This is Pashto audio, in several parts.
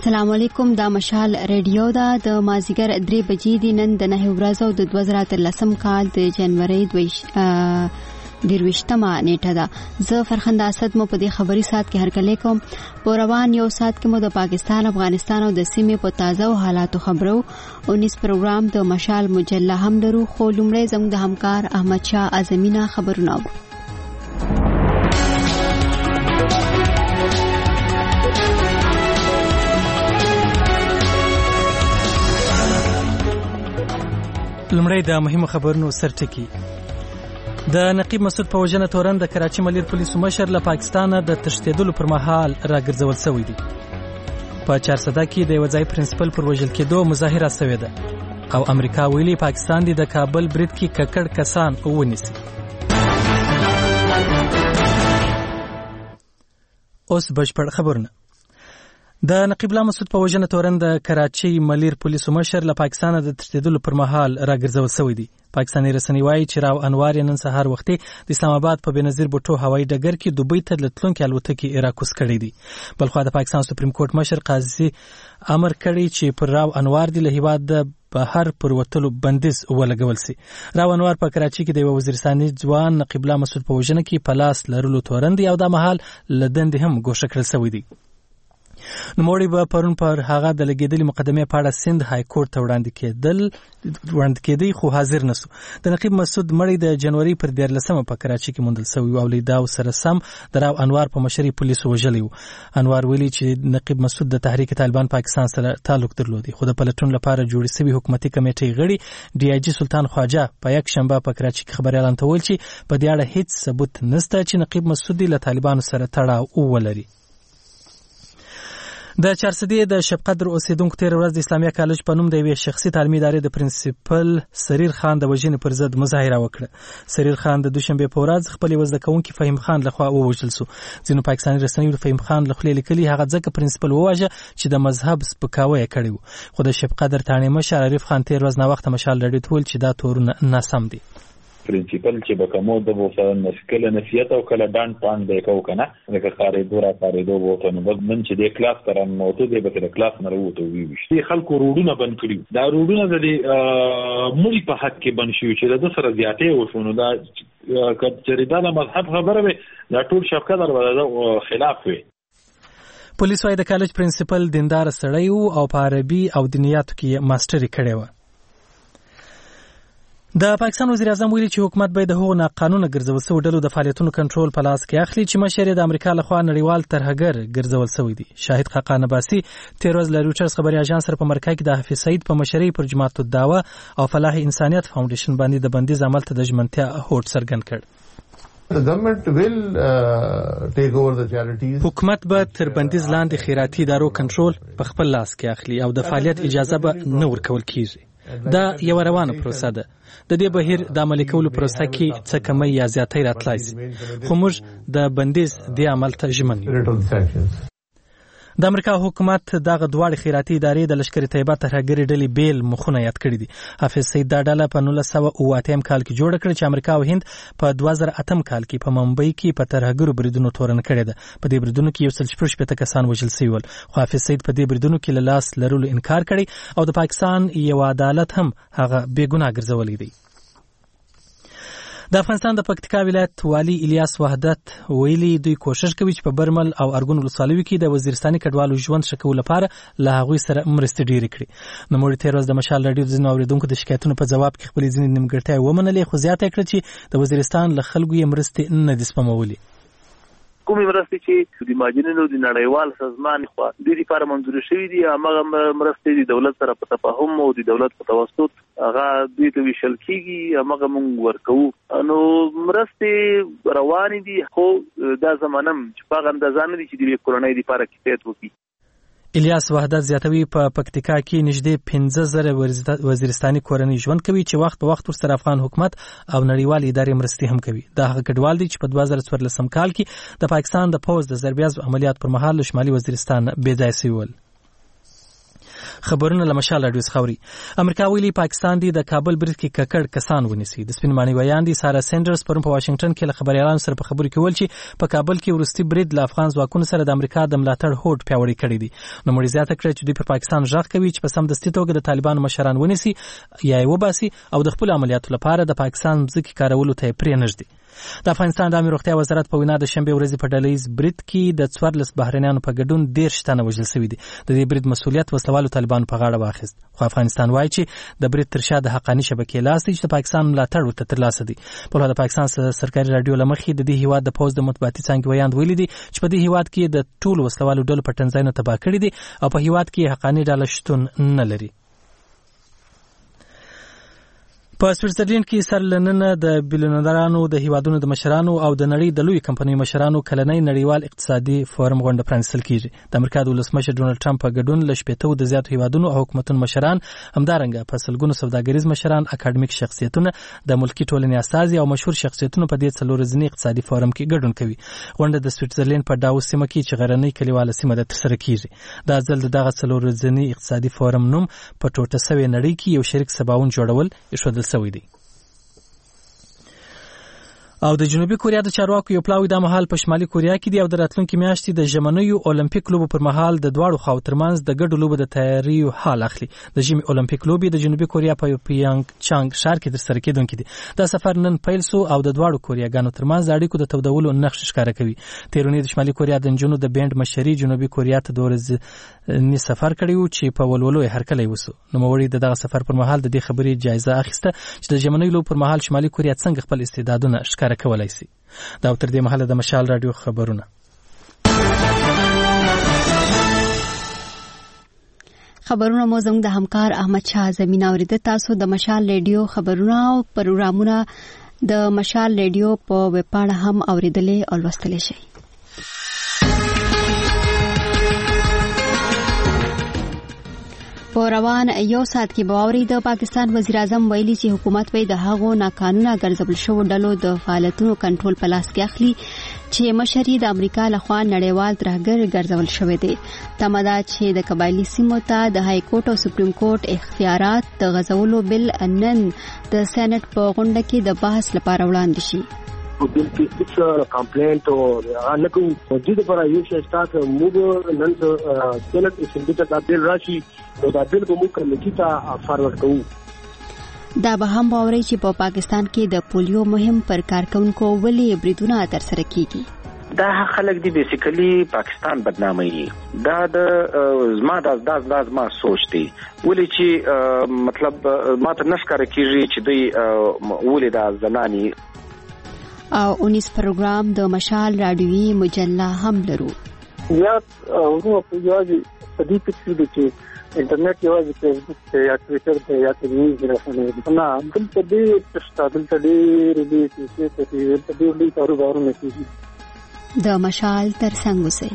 السلام علیکم. دا مشال ریډیو دا د مازیګر 3 بجې دی. نن د 9 ورځو د 2013 کال د جنوري 22مه نیټه ده. زه فرخنده اسد مو په دې خبري سات کې هرکلی کوم. په روان یو سات کې مو د پاکستان، افغانستان او د سیمې په تازه او حالاتو خبرو 19 پروګرام د مشال مجله هم لرو. خو لومړی زموږ د همکار احمد شاه اعظمینا خبرونه اورو. لمړی د مهمو خبرونو سرټکی. د نقیب مسعود په وژنه تورن د کراچي ملیر پولیسو مشر له پاکستانه د تښتېدلو پر مهال راګرځول شوی دی. په 400 کې د یو ځای پرنسپل پر وژل کېدو مظاهره شوې ده او امریکا ویلي پاکستان د کابل برید کې ککړ کسان ونیسي. اوس بشپړ خبرونه. د نقیب الله مسعود په وژنه تورن د کراچي ملیر پولیسو مشر له پاکستانه د تښتېدلو پر مهال راګرځول شوی دی. پاکستاني رسنۍ وایي چې راو انوار نن سهار وختي د اسلام آباد په بنظیر بوټو هوایي ډګر کې دوبۍ ته لتلونکي الوتکې راکوز کړې دي. بلخوا د پاکستان سپریم کورټ مشر قاضي امر کړی چې پر راو انوار د هیواد د بهر پر وتلو بندیز ولګول شي. راو انوار په کراچي کې د وزیرستاني ځوان نقیب الله مسعود په وژنه کې په لاس لرلو تورن دی او د مهال لدندې هم ګوښه کړل شوی دی. نوموړي به پرون پر هغه د لګیدلې مقدمې په اړه سند های کورټ ته وړاندې کېدی خو حاضر نسو. د نقیب مسعود مړی د جنوري پر 14مه په کراچي کې موندل شوی او لیداو سره سم د راو انوار په مشرۍ پولیسو وژلی و. انوار ویلي چې نقیب مسعود د تحریک طالبان پاکستان سره تعلق درلودي خو د پلټون لپاره جوړې شوې حکومتي کمیټې غړي ډي آی جي سلطان خواجه په یک شنبه په کراچي کې خبريالان ته ویل چې په دې اړه هیڅ ثبوت نشته چې نقیب مسعود له طالبانو سره تړاو ولري. د 400 د شب قدر اوسیدونکو تیر ورځ د اسلامي کالج په نوم د یوې شخصي تعلیمي ادارې د پرنسپل سریر خان د وژنې پر ضد مظاهره وکړه. سریر خان د دوشنبه په ورځ خپل وزده کوونکی فهیم خان لخوا ووژل شو. ځینو پاکستاني رسنیو د فهیم خان له خولې لیکلي هغه ځکه پرنسپل وواژه چې د مذهب سپکاوی یې کړی و. خو د شب قدر تانې مشر عارف خان تیر ورځ نه وخت مشال لري ټول چې دا تورونه ناسم دي. پرنسپل چې بکمو د وسه نسکل نصیحت او کله ډان پان دی کو کنه لکه خارې دورا خارې دو وته نو نن چې د کلاس تران موته دی به د کلاس نه وروته وی وشتي خلکو روډونه بند کړیو. دا روډونه د مړي په حق کې بند شو چې د سره زیاتې وشونو دا کچې د مذهب خبره به دا ټول شفقت درو خلاف وي. پولیس وايي د کالج پرنسپل دیندار سړی او په عربي او دینیاتو کې ماستری کړی و. د پاکستان وزیر اعظم ویلي چې حکومت باید د هغو ناقانونه ګرځول شویو ډلو د فعالیتونو کنټرول په لاس کې اخلي چې مشر یې د امریکا لخوا نړیوال ترهګر ګرځول شوی دی. شاهد خاقان عباسي تیر ورځ له رویټرز خبري اژانس سره په مرکه کې د حافظ سعید په مشرۍ پر جماعت الدعوه او فلاح انسانیت فاونډیشن باندې د بندیز عمل ته د ژمنتیا هوډ څرګند کړ. حکومت به تر بندیز لاندې خیراتي ادارو کنټرول په خپل لاس کې اخلي او د فعالیت اجازه به نه ورکول کیږي. دا یو روانه پروسه ده. د دې بهیر د عملي کولو پروسه کې څه کمی یا زیاتې راتلای شي خو موږ د بندیز د عمل ته ژمن یو. د امریکا حکومت دغه دواړه خیراتي ادارې د لشکر طیبه ترهګري ډلې بیل مخونه یاد کړی دي. حافظ سعید دا ډله په 1908 کال کې جوړ کړ چې امریکا او هند په 2008 کال کې په ممبئی کې په ترهګرو بریدونو تورن کړی ده. په دې بریدونو کې 160 کسان وژل شوي ول. خو حافظ سعید په دې بریدونو کې له لاس لرلو انکار کړی او د پاکستان یو عدالت هم هغه بې ګناه ګرځولی دی. د افغانستان د پکتیکا ولایت والی الیاس وحدت ویلي دوی کوشش کوي چې په برمل او ارګون ولسوالیو کې د وزیرستاني کډوالو ژوند ښه کولو لپاره له هغوی سره مرستې ډېرې کړي. نوموړي تېر ورځ د مشال راډیو د ځینو اورېدونکو د شکایتونو په ځواب کې خپلې ځینې نیمګړتیاوې ومنلې خو زیاته یې کړه چې د وزیرستان له خلکو یې مرستې نه دي سپمولې. کومې مرستې چې د ماجنینو د نړیوال سازمان خوا د دې لپاره منظور شوې دي هغه مرستې د دولت سره په تفاهم او د دولت په توسط هغه دوی ته ویشل کېږي هغه موږ ورکوو. نو مرستې روانې دي خو دا زمانه چې په هغه اندازه نه دي چې د کورنۍ لپاره کفایت وکړي. الیاس وحدت زیاتوي په پکتیکا کې نږدې 15,000 وزیرستاني کورنۍ ژوند کوي چې وخت په وخت ورسره افغان حکومت او نړیوال ادارې مرستې هم کوي. دا هغه کډوال دي چې په 2014 کال کې د پاکستان د پوځ د ضربیازو عملیات پر مهال له شمالي وزیرستان بې ځای شوي ول. خبرونه له مشال رادیو خوري. امریکا ویلي پاکستان دی د کابل برید کې ککړ کسان ونیسي. د سپین مانی ویان دي سارا سینډرز پرون په واشنگټن کې له خبريالانو سره په خبرو کې ویل چې په کابل کې ورستي برید له افغان ځواکونو سره د امریکا د ملاتړ هوډ پیاوړی کړی دی. نو مړي زیاته کړې چې دوی پر پاکستان ژغ کوي چې په سمدستي توګه د طالبانو مشران ونیسي یا یې وباسي او د خپل عملیاتو لپاره د پاکستان ځکه کارولو ته پرې نږدې. د افغانستان د امیر روغتیا وزارت په وینا د شنبه ورځې په ډلهیز برید کې د 14 بهرنیانو په ګډون 13 تنه وژل شوي دي. د دې برید مسؤلیت وسلوالو طالبانو په غاړه واخیست. خو افغانستان وایي چې د برید تر شا د حقاني شبکې لاس دی چې د پاکستان ملاتړ ورته ترلاسه دي. په لوړ د پاکستان سرکاري رادیو لمخې د دې هیواد د پوز د مطبوعاتي څانګې ویاند ویلي دي چې په دې هیواد کې د ټولو وسلوالو ډلو پټنځایونه تباه کړي دي او په هیواد کې حقاني ډله شتون نه لري. په سویټزرلند کې سر لننه د بیلیونرانو د هیوادونو د مشرانو او د نړۍ د لوی کمپنیو مشرانو کلنۍ نړیوال اقتصادي فورم غونډه پرانیستل کیږي. د امریکا د ولسمشر ډونالد ټرمپ په ګډون له 80 د زیاتو هیوادونو او حکومتونو مشران همدارنګه په سلګونو سوداګریز مشران اکاډمیک شخصیتونه د ملکی ټولنې استازي او مشهور شخصیتونه په دې څلور ورځني اقتصادي فورم کې ګډون کوي. غونډه د سویټزرلند په داووس سیمه کې چې غرنۍ کلیواله سیمه ده ترسره کیږي. دا ځل دغه څلور ورځني اقتصادي فورم نوم په ټوټه سوي نړۍ کې یو شریک سباون جوړول ایښودل شوی دی. او د جنوبي کوریا د چارواکو یو پلاوی د مهال په شمالي کوریا کې دی او د راتلونکي میاشتې د ژمنیو اولمپیک لوبو پر مهال د دواړو خواو ترمنځ د ګډو لوبو د تیاریو حال اخلي. د ژمي اولمپیک لوبې د جنوبي کوریا په پیانګ چانګ ښار کې ترسره کېدونکې دي. دا سفر نن پیل سو او د دواړو کوریاګانو ترمنځ د اړیکو د تودولو نقش ښکاره کوي. تیرونی د شمالي کوریا د نجونو د بینډ مشري جنوبي کوریا ته د ورځني سفر کړی و چې په ولولو یې هرکلی وسو. نوموړي دغه سفر پر مهال د دې خبرې جایزه اخیسته چې د ژمنیو لوبو پر مهال شمالي کوریا څنګه خپل استعدادونه ښکاره کولای شي. دا تر دې مهاله د مشال رادیو خبرونه. خبرونه مو زموږ د همکار احمد شاه زمینه اوریده. تاسو د مشال رادیو خبرونه او پروګرامونه د مشال رادیو په ویب پاڼه هم اوریدلې او لوستلې شئ. په روان یو ساعت کې باوري د پاکستان وزیر اعظم ویلي چې حکومت به د هغو ناقانونه ګرځول شوو ډلو د فعالیتونو کنټرول په لاس کې اخلي چې مشري د امریکا لخوا نړیوال ترهګر ګرځول شوی دی. تمه ده چې د قبایلي سیمو ته د های کورټ او سپریم کورټ اختیارات د غځولو بل نن د سېنات په غونډه کې د بحث لپاره وړاندې شي. बिल की कुछ कंप्लेंट और हालांकि मस्जिद पर ये स्टार्ट मूव नन senate assembly ته bill راشي او دا bill به موږ کمیټې ته فارورډ کوو. دا به هم باوري چې په پاکستان کې د پولیو مهم پر کارکونکو ولې بریدونه ترسره کیږي. دا خلک دی بیسیکلی پاکستان بدنامي. دا د زما سوچ دی ولې چې مطلب ماته نشکاره کیږي چې دوی ولې دا زنانی او 19 پروګرام د مشال رادیوي مجله هم لرو. یا ورو په یوازې په دې کې چې انټرنیټ یوازې فیسبوک ته یا ټویټر ته یا ټلویزیون راځي نه دلته دې تشتابل ته دې ته دې کاروبارونه کوي. د مشال تر څنګ اوسئ.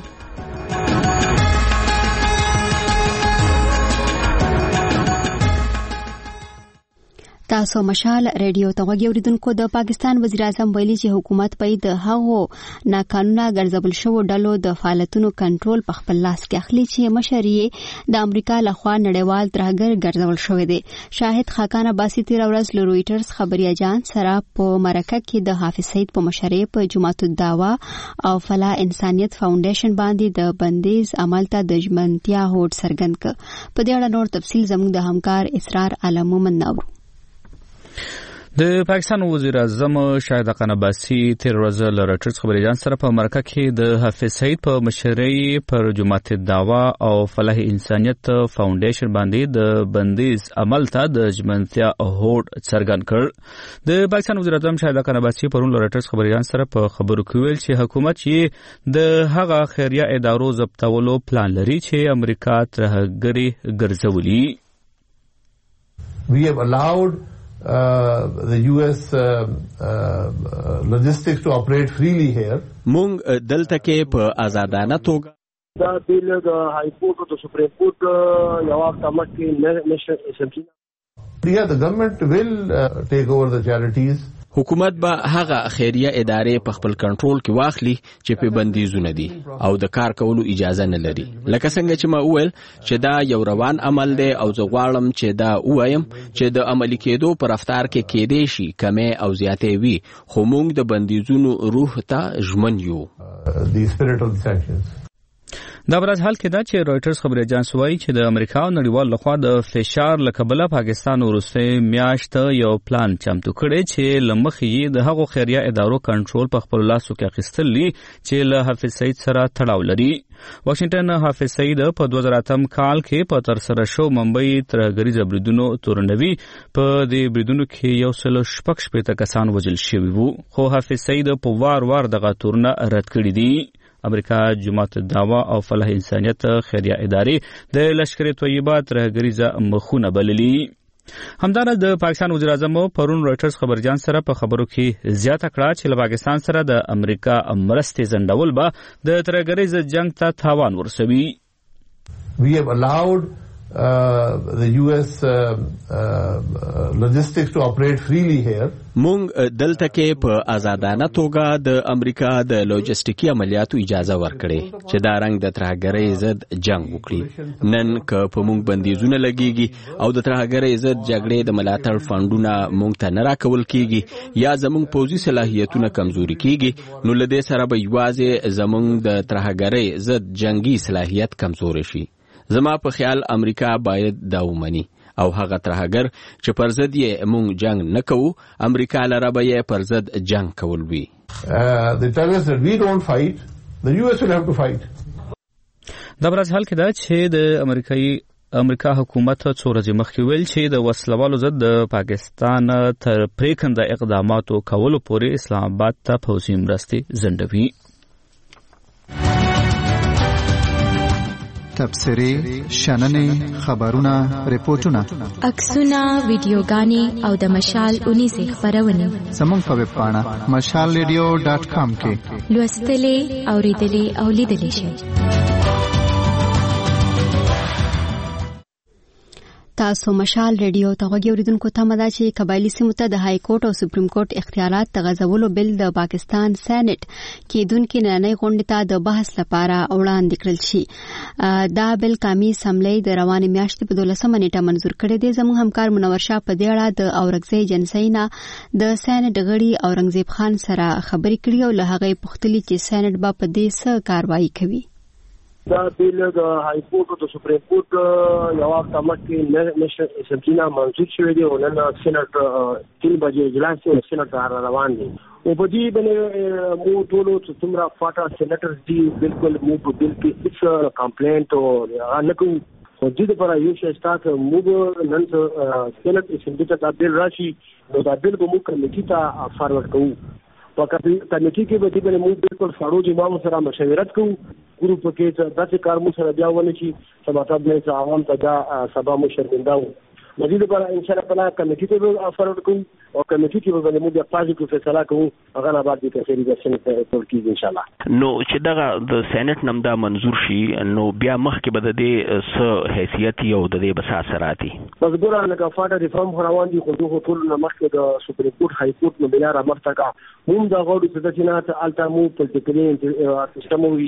تاسو مشال رادیو ته غوږی اوریدونکو. د پاکستان وزیر اعظم ویلي چې حکومت به د هغو ناقانونه ګرځول شوو ډلو د فعالیتونو کنټرول په خپل لاس کې اخلي چې مشري د امریکا لخوا نړیوال ترهګر ګرځول شوی دی. شاهد خاقان عباسي تیر ورځ له رويټرز خبري اجانس سره په مرکه کې د حافظ سعید په مشرۍ په جماعت الدعوا او فلاح انسانیت فاونډیشن باندې د بندیز عمل ته د ژمنتیا هوډ څرګند کړ. په دې اړه نور تفصیل زموږ د همکار اسرار عالم مومن ناورو. د پاکستان وزیر اعظم شاهد خاقان عباسي تیر ورځ له رويټرز خبري اجانس سره په مرکه کې د حافظ سعید په مشرۍ پر جماعت الدعوا او فلاح انسانیت فاونډیشن باندې د بندیز عمل ته د ژمنتیا هوډ څرګند کړ. د پاکستان وزیر اعظم شاهد خاقان عباسي پرون له رويټرز خبري اجانس سره په خبرو کې ویل چې حکومت یې د هغه خیریه ادارو ضبطولو پلان لري چې امریکا ترهګري ګرځولي. We have allowed the US logistics to operate freely here. مونږ دلته کې په آزادانه توګه دا بیل د های کورټ او د سپریم کورټ یو اقدامات کې نشي اسمبلی. Yeah, the government will take over the charities. حکومت به هغه خیریه ادارې په خپل کنټرول کې واخلي چې په بندیزونه دي او د کار کولو اجازه نه لري. لکه څنګه چې ما وویل چې دا یو روان عمل دی او زه غواړم چې دا ووایم چې د عملي کېدو په رفتار کې کېدې شي کمې او زیاتې وي، خو موږ د بندیزونو روح ته ژمن یو. دا برز حال کې دا چې رويټرز خبري اژانس وایي چې د امریکا او نړیوال لخوا د فشار لکبله پاکستان ورسته میاشت یو پلان چمتو کړي چې لمخې د هغو خیریه ادارو کنټرول په خپل لاسو کې اخیستلی چې له حافظ سعید سره تړاو لري. واشنگټن حافظ سعید په 2008 کال کې په تر سره شو ممبئی ترهګریز بریدونو تورنوي په دې بریدونو کې یو سل شپږ شپږ کسان وژل شوي وو، خو حافظ سعید په وار دغه تورنه رد کړی دي. امریکا جماعت دعوا او فلاح انسانیت خیریه ادارې د لشکر طیبه ترهګریزه مخونه بللي. همدارس د پاکستان وزیر اعظم پرون رويټرز خبر اژانس سره په خبرو کې زیاته کړه چې له پاکستان سره د امریکا مرستې ځنډول به د ترهګریز جنگ ته تاوان ورسوي. We have allowed the US logistics to operate freely here. مونږ دلته کې په آزادانه توګه د امریکا د لوجستیکي عملیاتو اجازه ورکړې چې دا رنګ د ترهګرۍ ضد جنگ وکړي. نن که په مونږ بندیزونه لګيږي او د ترهګرۍ ضد جګړې د ملاتړ فنډونه مونږ ته نه راکول کیږي یا زمونږ پوځي صلاحیتونه کمزوري کیږي، نو له دې سره به یوازې زمونږ د ترهګرۍ ضد جنگي صلاحیت کمزوري شي. زما په خیال امریکا باید دا ومني او هغه ترهګر چې پر ضد یې مونږ جنگ نه کوو، امریکا لره به یې پر ضد جنگ کول وي. They tell us that we don't fight, the US will have to fight. دا برز حال کې دا چې د امریکا حکومت څو ورځې مخکې ویل چې د وسلوالو ضد د پاکستان تر پریکنده اقداماتو کولو پورې اسلام آباد ته پوځي مرستې ځنډوي. تبصرې، شننې، خبرونه، ریپورتونه، عکسونه، ویډیوګانې او د مشال 19 خبرونه زموږ په ویب پاڼه mashalradio.com کې لوستلې، اوریدلې او لیدلې شئ. تاسو مشال ریډیو ته غوږی اوریدونکو ته مدا چې قبایلی سیمو ته د های کورټ او سپریم کورټ اختیارات د غځولو بل د پاکستان سېنات کېدونکو نننۍ غونډې ته د بحث لپاره وړاندې کړل شي. دا بل قومي اسمبلی د روانې میاشتې په 12 نیټه منزور کړی دی. زموږ همکار منور شاه په دې اړه د اورګزی جنسینا د سېنات غړي اورنګزیب خان سره خبرې کړې او له هغه پوښتنې چې سېنات به په دې څه کاروایی کوي. دا بیل د های کورټ او د سپریم کورټ یو هفته مخکې نشنل اسمبلی منظور شوی دی او نن سېنات 3 بجې اجلاس یې سېنات روان دی او په دې باندې مو ټول څومره فاټا سېناترز دي بالکل مو په بل کې هیڅ کمپلینټ او نه کوي. خو دې لپاره یو شی ستاسو موږ نن سېنات اسمبلی ته دا بیل راشي نو دا بیل به موږ کمیټې ته فارورډ کوو. په کمیټې کې به دې باندې موږ بالکل فاروق امام سره مشورت کوو. ګروپ کې داسې کار مو سره بیا ونه شي سباتاب نه چې عوام ته دا سبا مو شرمنده وو. مزید لپاره ان شاء الله تعالی کمیټې ته به فارورډ کوو او کمیټې کې به موږ بیا پازیټیو فیصله کوو هغه نه بعد د تفصیلي درسونه ټول کیږي ان شاء الله. نو چې دغه د سېنات نم دا منظور شي نو بیا مخکې به د دې څه حیثیت یو د دې بس اثراتي بس ګوره لکه فاټا ریفارم روان دي خو دوه ټول نه مخکې د سپریم کورټ های کورټ نو بیا را مخته کا موږ دا غوډو چې د جنات الټامو پولیټیکلی سیستم وي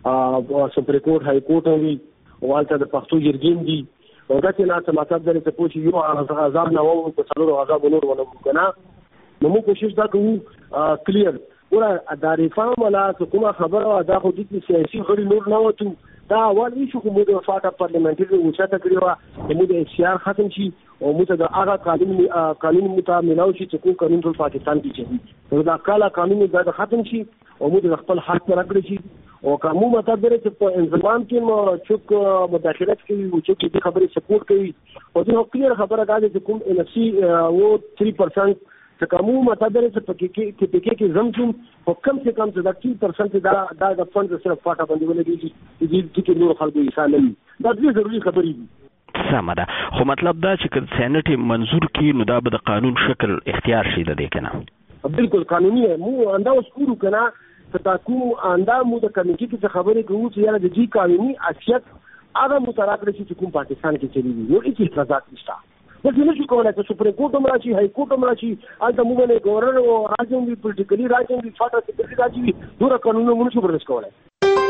سپریم کورټ های کورټ وي او الټا د پښتو جرګین دي او دا چې نه مطلب درې ته پوښي یو عذاب نه وو په څلور عذاب نور ونه کنه نو موږ کوشش دا کوو کلیر ګوره دا ریفارم ولا کومه خبره دا خو د سیاسي غړي نور نه وته دا اول ایشو کوم د فاټا پارلیمنټري وچاته کړو د موږ سیار ختم شي او موږ د هغه قانون متامناو شي چې کوم قانون ټول پاکستان کې چې دا کاله قانون د ختم شي او موږ خپل حق راکړي شي او کومه مطلب درې چې په انضمام کې مو چوک مداخلت کوي او چې دې خبرې سپورټ کوي او دا کلیر خبره ده چې کوم ان اف سي او 3% چې کومه مطلب درې چې په کې زموږ او کم سے کم چې 3% دا د فند سره فاټا باندې ولګي چې نور خلکو یې سالم دا ډېر ضروري خبرې دي. سمه ده خو مطلب دا چې سېنات منظور کړي نو دا به د قانون شکل اختیار شي د دې کنه بالکل قانوني مو انداز کړو کنه تاکو اندامو د کمیټې کې خبرې کوو چې یاره د دې قانوني اصلیت هغه متراکړ شي چې کوم پاکستان کې چلی وي نو هیڅ اعتراضات نشته. دغه نشو کولای چې سپریم کورټ هم راشي های کورټ هم راشي البته موږ نه گورنر او راځم وی پولیټیکلی راځم وی فاټا سیکرټری راځي دوه قانونونه موږ نشو برداشت کولای.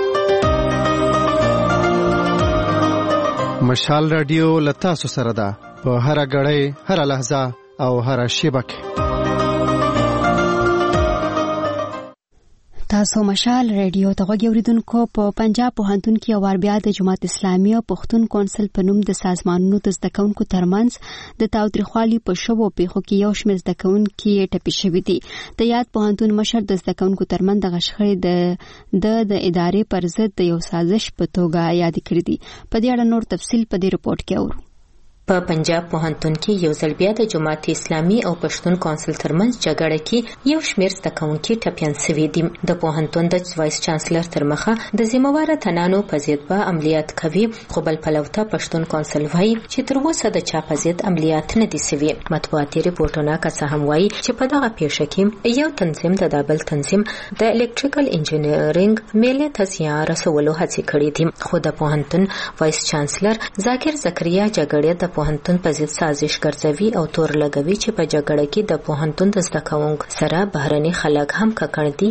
مشال رادیو لتا سره ده په هر غړې هر لحظه او هر شیبه کې. تاسو مشال رادیو ته غوږی اوریدونکو په پنجاب پوهنتون کې اوار بیا د جماعت اسلامي او پښتون کونسل په نوم د سازمانونو د زده کوونکو ترمنځ د تاوتریخوالي په شوبو پیښو کې یو شمېر زده کوونکي ټپي شوي دي. د یاد پوهنتون مشر د زده کوونکو ترمنځ د غشخړې د ادارې پر ضد د یو سازش په توګه یاد کړی دي. په دې اړه نور تفصیل په دې رپورت کې اورو. په پنجاب پوهنتون کې یو ځل بیا د جماعت اسلامي او پښتون کونسل ترمنځ جګړه کې یو شمېر زده کوونکي ټپیان شوي دي. د پوهنتون د وایس چانسلر تر مخه د ذمہواره تنانو په ضد به عملیات کوي، خو بل پلوته پښتون کونسل وایي چې تر اوسه د چا په ضد عملیات نه دي شوي. مطبوعاتي ریپورتونه که څه هم وایي چې په دغه پیښه کې یو تنظیم د دابل تنظیم د الکتریکل انجینرینګ میلې ته زیان رسولو هڅې کړې دي، خو د پوهنتون وایس چانسلر ذاکر زکریا جګړې د پوهنتون په ضد سازش ګرځوي او تور لګوي چې په جګړه کې د پوهنتون د زده کوونکو سره بهرني خلک هم ککړ دي.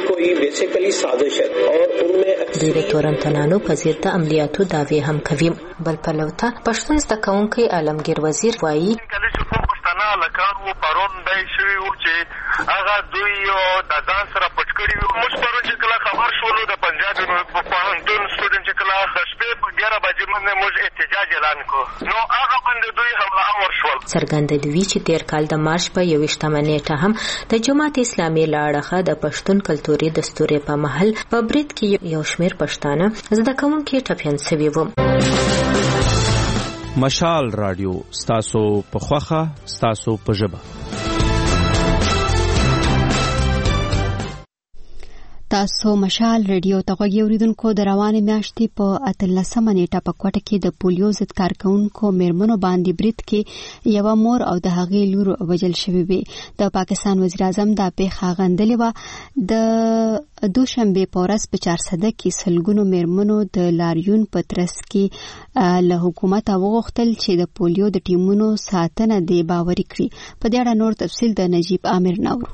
د تورنتنانو په ضد د عملیاتو دعوی هم کوي. بل پلوته پښتون زده کوونکی عالمگیر وزیر وایي لکانو پرون دای شوی و چې هغه دوی د ځان سره پټ کړي وو. موږ پرون چې کله خبر شولو د پنجاب پوهنتون سټوډنټ چې کله د شپې په 11 بجې باندې موږ احتجاج اعلان کړ، نو هغه باندې دوی حمله آور شول. څرګندوي چې تیر کال د مارچ په 21 نیټه هم د جماعت اسلامي له اړخه د پښتون کلتوري دستورې په محل په برید کې یو شمېر پښتانه زده کوونکي ټپیان شوي وو. مشال رادیو ستاسو په خوخه ستاسو په ژبه. تاسو مشال رادیو ته غوږی اوریدونکو د روانې میاشتې په 18 نیټه په کوټه کې د پولیو ضد کارکونکو میرمنو باندې برید کې یو مور او د هغې لور وژل شوې وي. د پاکستان وزیر اعظم دا پیښه غندلې وه. د دوشنبه په ورځ په 400 کې سلګونو میرمنو د لاریون په ترڅ کې له حکومت وغوښتل چې د پولیو د ټیمونو ساتنه دی باوري کړي. په دې اړه نور تفصیل د نجیب عامر نورو.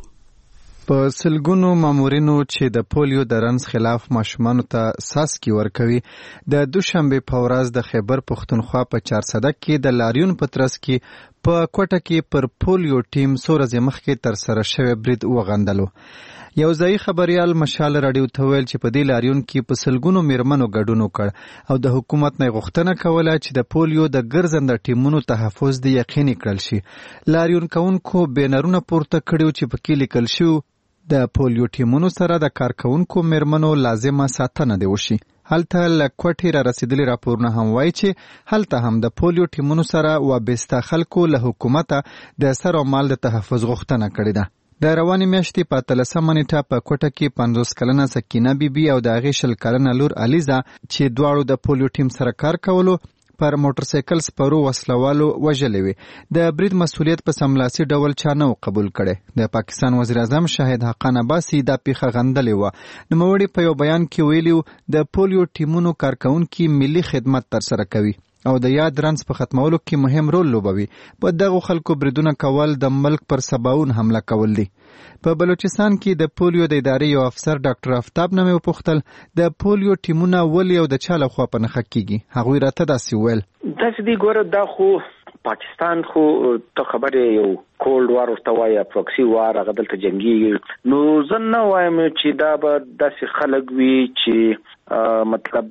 په سلګونو مامورینو چې د پولیو د رنځ خلاف ماشومانو ته ساسکي ورکوي د دوشنبه په ورځ د خیبر پښتونخوا په 400 کې د لاریون په ترڅ کې په کوټه کې پر پولیو ټیم څو ورځې مخکې تر سره شوی برید وغندلو. یو ځای خبريال مشال رادیو ته ویل چې په دې لاریون کې په سلګونو میرمنو ګډون وکړ او د حکومت نه غوښتنه کوله چې د پولیو د ګرځنده ټیمونو تحفظ دی یقیني کړل شي. لاریون کوونکو بینرونه پورته کړیو چې په کې لیکل شو د پولیو ټیمونو سره د کارکونکو میرمنو لازمه ساتنه دی وشي. هلته له کوټې را رسیدلي راپورونه هم وایي چې هلته هم د پولیو ټیمونو سره وابسته خلکو له حکومته د سر او مال د تحفظ غوښتنه کړې ده. د روانې میاشتې په 13 نیټه په کوټه کې 50 کلنه سکینه بیبي او د هغې 20 کلنه لور علیزه چې دواړو د پولیو ټیم سره کار کولو پر موټر سایکل سپرو وسلوالو وژلې وي. د برید مسؤلیت په سملاسي ډول چا نه قبول کړي. د پاکستان وزیر اعظم شاهد حقان عباسي دا پیښه غندلې وه. نوموړي په یو بیان کې ویلي د پولیو ټیمونو کارکونکي ملي خدمت ترسره کوي او د یاد رنځ په ختمولو کې مهم رول لوبوي. په دغه خلکو بریدونه کول د ملک پر سباون حمله کول دي. په بلوچستان کې د پولیو د ادارې یو افسر ډاکټر آفتاب نامه وپوښتل د پولیو ټیمونه ولې او د چا لخوا په نښه کیږي. هغوی راته داسې ویل داسې دی ګوره دا خو پاکستان خو ته خبره یو کولډ وار ورته وایي پروکسي وار هغه دلته جنگي نو زه نه وایم چې دا به داسې خلک وي چې مطلب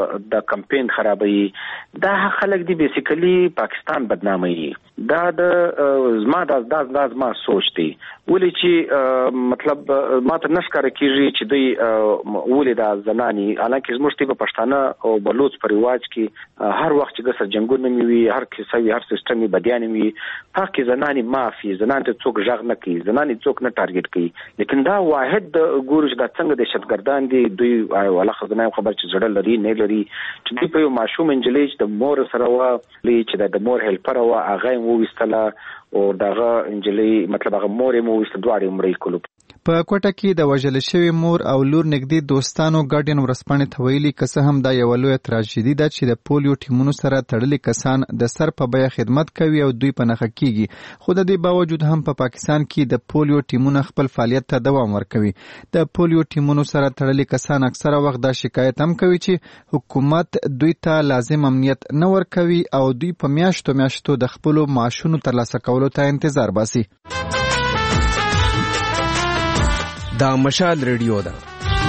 د کمپین خرابوي. دا خلک دی بیسیکلی پاکستان بدناموي. دا د زما سوچ دی ولې چې مطلب ما ته نشکاره کیږي چې دوی ولې دا زنانی حالانکه زموږ په پښتانه او بلوچ په رواج کې هر وخت چې ګسر جنگونه وي هر کیسه وي هر سیستم بدیان وي هغه کې زنانی معافي زنان ته څوک ژغ نه کوي زنانی څوک نه ټارګټ کوي. لیکن دا واحد ګورج دا څنګه د شتګردان دي دوی ولا خزانه خبر چې زړه لري نه لري چې دوی په یو ماشوم انجلیج د مور سره وا چې د مور هیلپر وا هغه مو وستله او دغه انجلی مطلب هغه مور مو وست دوه عمرې کولو. په کوټه کې د وژل شوی مور او لور نږدې دوستانو ګارډین ورسپانې ته ویلي که څه هم دا یوه لویه تراژیدي ده چې د پولیو ټیمونو سره تړلي کسان د سر په بیه خدمت کوي او دوی په نښه کیږي، خو د دې باوجود هم په پاکستان کې د پولیو ټیمونه خپل فعالیت ته دوام ورکوي. د پولیو ټیمونو سره تړلي کسان اکثره وخت دا شکایت هم کوي چې حکومت دوی ته لازم امنیت نه ورکوي او دوی په میاشتو د خپلو معاشونو ترلاسه کولو ته انتظار باسي. دا مشال ریډیو ده.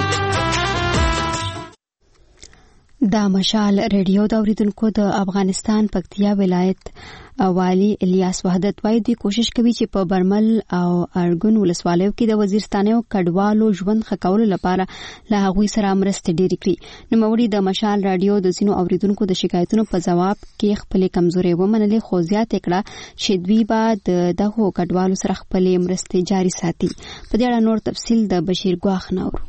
دا مشال ریډیو د اوریدونکو د افغانستان پکتیا ولایت والی الیاس وحدت وايي دوی کوشش کوي چې په برمل او ارګون ولسوالیو کې د وزیرستانیو کډوالو ژوند ښه کولو لپاره له هغوی سره مرستې ډېرې کړي. نوموړي د مشال رادیو د ځینو اوریدونکو د شکایتونو په ځواب کې خپلې کمزورۍ ومنلې، خو زیاته کړه چې دوی به دغو کډوالو سره خپلې مرستې جاري ساتي. په دې اړه نور تفصیل د بشیر ګواخ نور.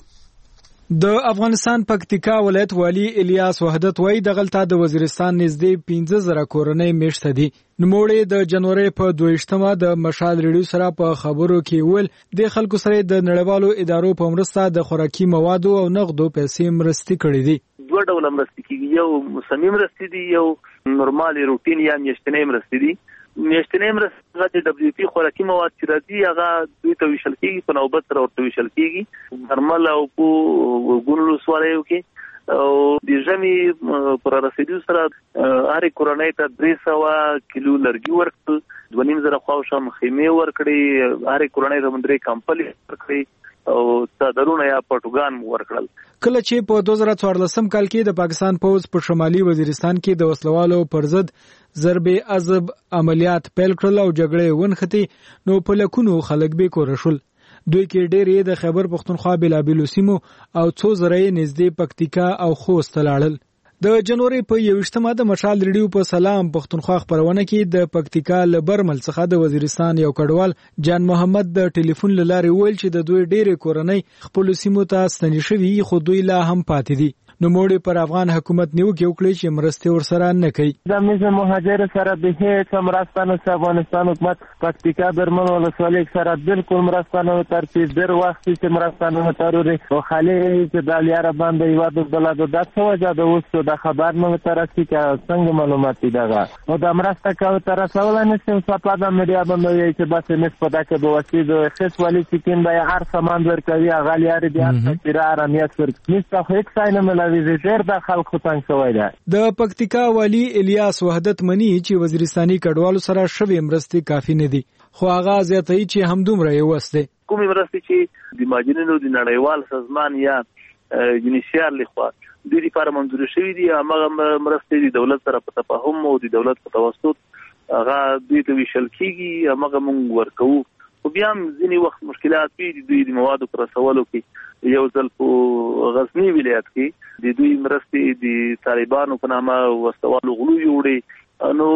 د افغانستان پکتیکا ولایت والی الیاس وحدت وايي دغلته د وزیرستان نږدې 15,000 کورنۍ میشته دي. نوموړي د جنوري په 22مه د مشال ریډیو سره په خبرو کې ویل د خلکو سره د نړیوالو ادارو په مرسته د خوراکي موادو او نغدو پیسې مرستې کړې دي. دوه ډول مرستې کیږي، یو موسمي مرستې دي، یو نورمالي روټین یا میاشتنۍ مرستې دي. میاشتنۍ مرستې د دبليو پی خوراکي مواد چې راځي هغه دوی ته ویشل کیږي، په نوبت سره ورته ویشل کیږي. برمل او په ګونلو سوالایو کې او د ژمي پر رسیدو سره هر کورنۍ ته 300 کیلو لرګي ورکړل، 2.5 خواوشم خیمه ورکړي، هر کورنۍ ته 3 کمپل ورکړي او صدرونه یا پټوګان ورکړل. کله چې په 2014 کال کې د پاکستان پوز په شمالي وزیرستان کې د وسلوالو پر ضد ضرب عذب عملیات پیل کړل او جګړه ونښتې، نو په لکونو خلک به کور شول. دوی کې ډېر د خیبر پختونخوا بلابلو سیمو او څو زره نږدې پکتیکا او خوست لاړل. د جنوري په 21مه د مشال ریډیو په سلام پختونخوا خبرونه کې د پکتیکا له برمل څخه د وزیرستان یو کډوال جان محمد د ټلیفون له لارې ویل چې د دوی ډېرې کورنۍ خپل سیمو ته ستنې شوي، خو دوی لا هم پاتې دي. نوموړي پر افغان حکومت نیوکه وکړي چې مرستې ورسره نه کوي. د میز مهاجر سره به هیڅ مرسته نه، افغانستان حکومت پکتیکا برمل ولسوالۍ سره بالکل مرسته نه ترتیب در وخت چې مرسته نه تروري او خالي چې د لیاره باندې یو د بلاد د څو وجه د وسو د خبر نه ترسي کې څنګه معلومات دغه او د مرسته کوي تر څول نه چې په د میډیا باندې چې بس نسبت ده کې د وسیله خص والی چې د هر سامان ورکوي غالیار دي هر آرامیت ورکوي نو هیڅ څه نه د پکتیکا والی الیاس وحدت منی چې وزیرستاني کډوالو سره شوی مرستې کافی نه دي، خو هغه زیاتوي چې همدومره یې وسته. کومې مرستې چې د ماجنینو د نړیوال سازمان یا یونیسیار لخوا د دې لپاره منظور شوی دي، هغه مرستې د دولت سره په تفاهم او د دولت په توسط هغه دوی ته ویشل کیږي، هغه موږ ورکوو. خو بیا هم ځینې وخت مشکلات وي د دوی د موادو پر رسولو کې. یو ځل په غزنی ولایت کې د دوی مرستې د طالبانو په نامه وسوالو غلو جوړي، نو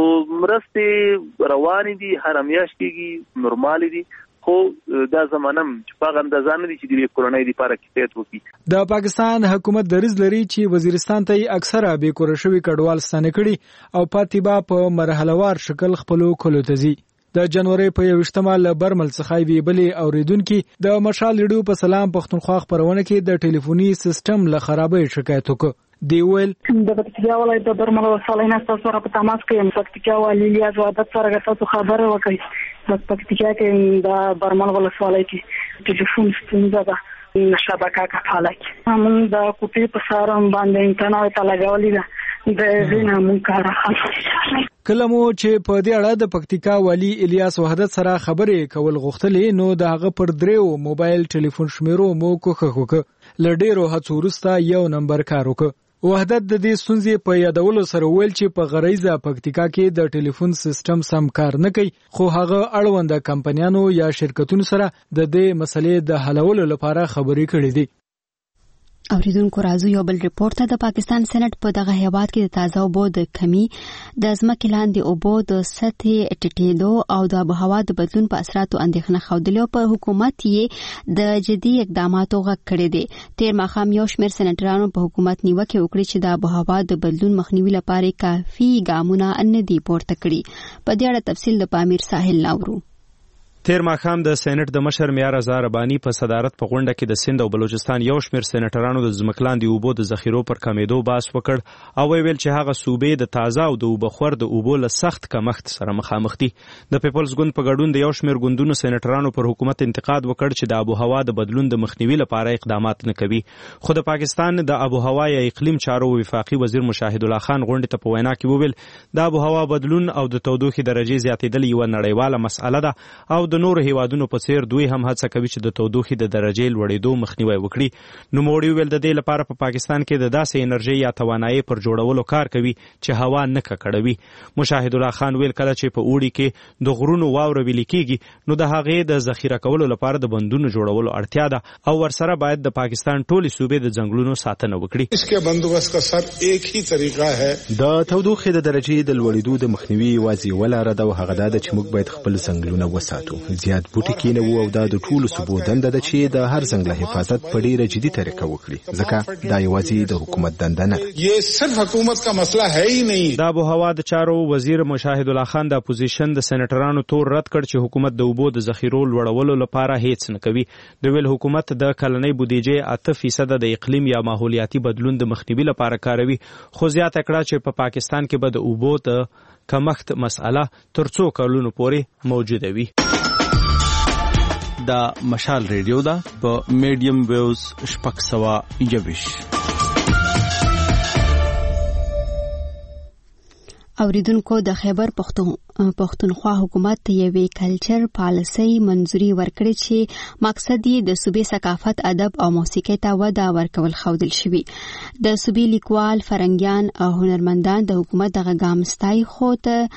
مرستې روانې دي، هر میاشت کېږي، نورمالي دي، خو دا زمانم چې په اندازه نه دي چې د کورونای لپاره کفایت وکړي. د پاکستان حکومت دریځ لري چې وزیرستان ته اکثره به کور شوی کډوال ستنه کړي او پاتې به په مرحلهوار شکل خپلو کولو ته ځي. د جنوري په 21مه له برمل څخه وی بلې اوریدونکو د مشال ریډیو په سلام پختونخوا خبرونه کې د ټلیفوني سیستم له خرابۍ شکایت وکړ. دی ویل د پکتیا ولایت د برمل ولسوالۍ نه تاسو سره په تماس کې یم. پکتیا والی الیاس وحدت سره تاسو خبره وکړئ. د پکتیا کې د برمل ولسوالۍ کې ټلیفون ستونزه ده، شبکه کفاله کې موږ د کوټې په سارم باندې انټرنیټ ته لګولې ده د زینه مون کار خاص. کله مو چې په دې اړه د پکتیکا والی الیاس وحدت سره خبرې کول غوښتلې، نو د هغه پر دریو موبایل ټلیفون شمیرو مو کوښښ وکړ. له ډیرو هڅو وروسته یو نمبر کار وکړ. وحدت د دې ستونزې په یادولو سره ویل چې په غریزه پکتیکا کې د ټلیفون سیستم سم کار نه کوي، خو هغه اړوند کمپنیانو یا شرکتونو سره د دې مسلې د حلولو لپاره خبرې کړې دي. اوریدونکو راځو یو بل ریپورت ته. د پاکستان سېنات په دغه هیواد کې د تازه اوبو د کمی، د ځمکې لاندې اوبو د سطحې ټیټېدو او د آبهوا د بدلون په اثراتو اندېښنه ښودلې او په حکومت یې د جدي اقداماتو غږ کړی دی. تیر ماښام یو شمېر سېنټرانو په حکومت نیوکې وکړې چې د آبهوا د بدلون مخنیوي لپاره کافي ګامونه نه دي پورته کړي. په دې اړه تفصیل د پامیر ساحل ناورو. تیر ماښام د سېنات د مشر معیار رضا رباني په صدارت په غونډه کې د سند او بلوچستان یو شمېر سېنیټرانو د ځمکلاندې اوبو د ذخیرو پر کمیدو بحث وکړ او ویل چې هغه صوبې د تازه او د اوبخور د اوبو له سخت کمښت سره مخامخ دي. د پیپلز ګوند په ګډون د یو شمېر ګوندونو سېنیټرانو پر حکومت انتقاد وکړ چې د آب و هوا د بدلون د مخنیوي لپاره اقدامات نه کوي. خو د پاکستان د آب و هوا یا اقلیم چارو وفاقي وزیر مشاهد الله خان غونډې ته په وینا کې وویل د آب و هوا بدلون او د تودوخې درجې زیاتېدل یوه نړیواله مسئله ده او د نورو هیوادونو په څیر دوی هم هڅه کوي چې د تودوخې د درجې لوړېدو مخنیوی وکړي. نوموړي وویل د دې لپاره په پاکستان کې د داسې انرژۍ یا توانایي پر جوړولو کار کوي چې هوا نه ککړوي. مشاهد الله خان ویل کله چې په اوړي کې د غرونو واوره ویلې کېږي نو د هغې د ذخیره کولو لپاره د بندونو جوړولو اړتیا ده او ورسره باید د پاکستان ټولې صوبې د ځنګلونو ساتنه وکړي. اسکه بندوبست کا سر ایک هی طریقه ہے. د تودوخې د درجې د لوړېدو د مخنیوي یوازې یوه لاره ده او هغه دا ده چې موږ باید خپل ځنګلونه وساتو. زیات بوټي کینوو او دا د ټولو صوبو دنده ده چې د هر ځنګل حفاظت په ډیره جدي طریقه وکړي ځکه دا یوازې د حکومت دنده نه. یہ صرف حکومت کا مسئلہ ہے ہی نہیں. د آب و هوا د چارو وزیر مشاهد الله خان د اپوزیشن د سېنیټرانو تور رد کړ چې حکومت د اوبو د ذخیرو لوړولو لپاره هیڅ نه کوي. د ویل حکومت د کلنۍ بودیجې 8% د اقلیم یا ماحولیاتي بدلون د مخنیوي لپاره کاروي خو زیاته کړه چې په پاکستان کې به د اوبو د کمښت مسئله تر څو کلونو پورې موجوده وي. دا مشال ریډیو ده په میډیم ویوز 621. اوریدونکو د خیبر پختونخوا حکومت یوې کلچر پالیسۍ منځوري ورکړې چې مقصد یې د صوبې ثقافت ادب او موسیقۍ ته وده ورکول ښودل شوي. د صوبې لیکوال فرنګیان او هنرمندان د حکومت دغه ګام ستایي خو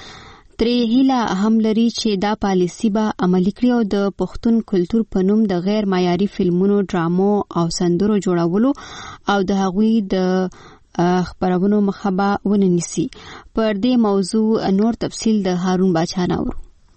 ترې هیله هم لري چې دا پالیسي به عملي کړي او د پښتون کلتور په نوم د غیر معیاري فلمونو ډرامو او سندرو جوړولو او د هغوی د خبرونو مخه به ونه نیسي. پر دې موضوع نور تفصیل د هارون باچا ناورو.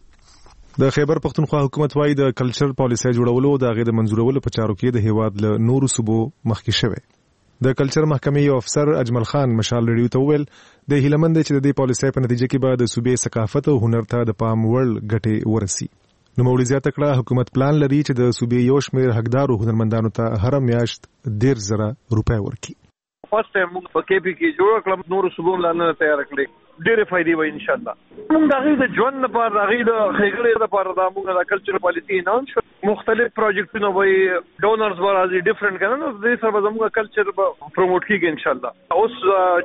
د خیبر پختونخوا حکومت وايي د کلچر پالیسۍ جوړولو او د هغې د منظورولو په چارو کې د هیواد له نورو صوبو مخکې شوی. د کلچر محکمې یو افسر اجمل خان مشال ریډیو ته وویل د هیلمند چې د دې پالیسۍ په نتیجه کې به د صوبې ثقافت او هنر ته د پام وړ ګټې ورسي. نوموړي زیاته کړه حکومت پلان لري چې د صوبې یو شمېر حقدارو هنرمندانو ته هر میاشت 10,000 روپۍ ورکړي. فرست ټایم موږ په کې پی کې جوړ کړم نور صوبو لانه تیار کړې ډېرې فائدې وي ان شاء الله. موږ د هغې د ژوند لپاره د هغې د ښېګړې لپاره دا موږ د کلچر پالیسي اناونس کړو. مختلف پروجیکټونه به ډونرز به راځي ډیفرنٹ کنه نو دې سره به زموږ کلچر به پروموټ کیږي ان شاء الله. اوس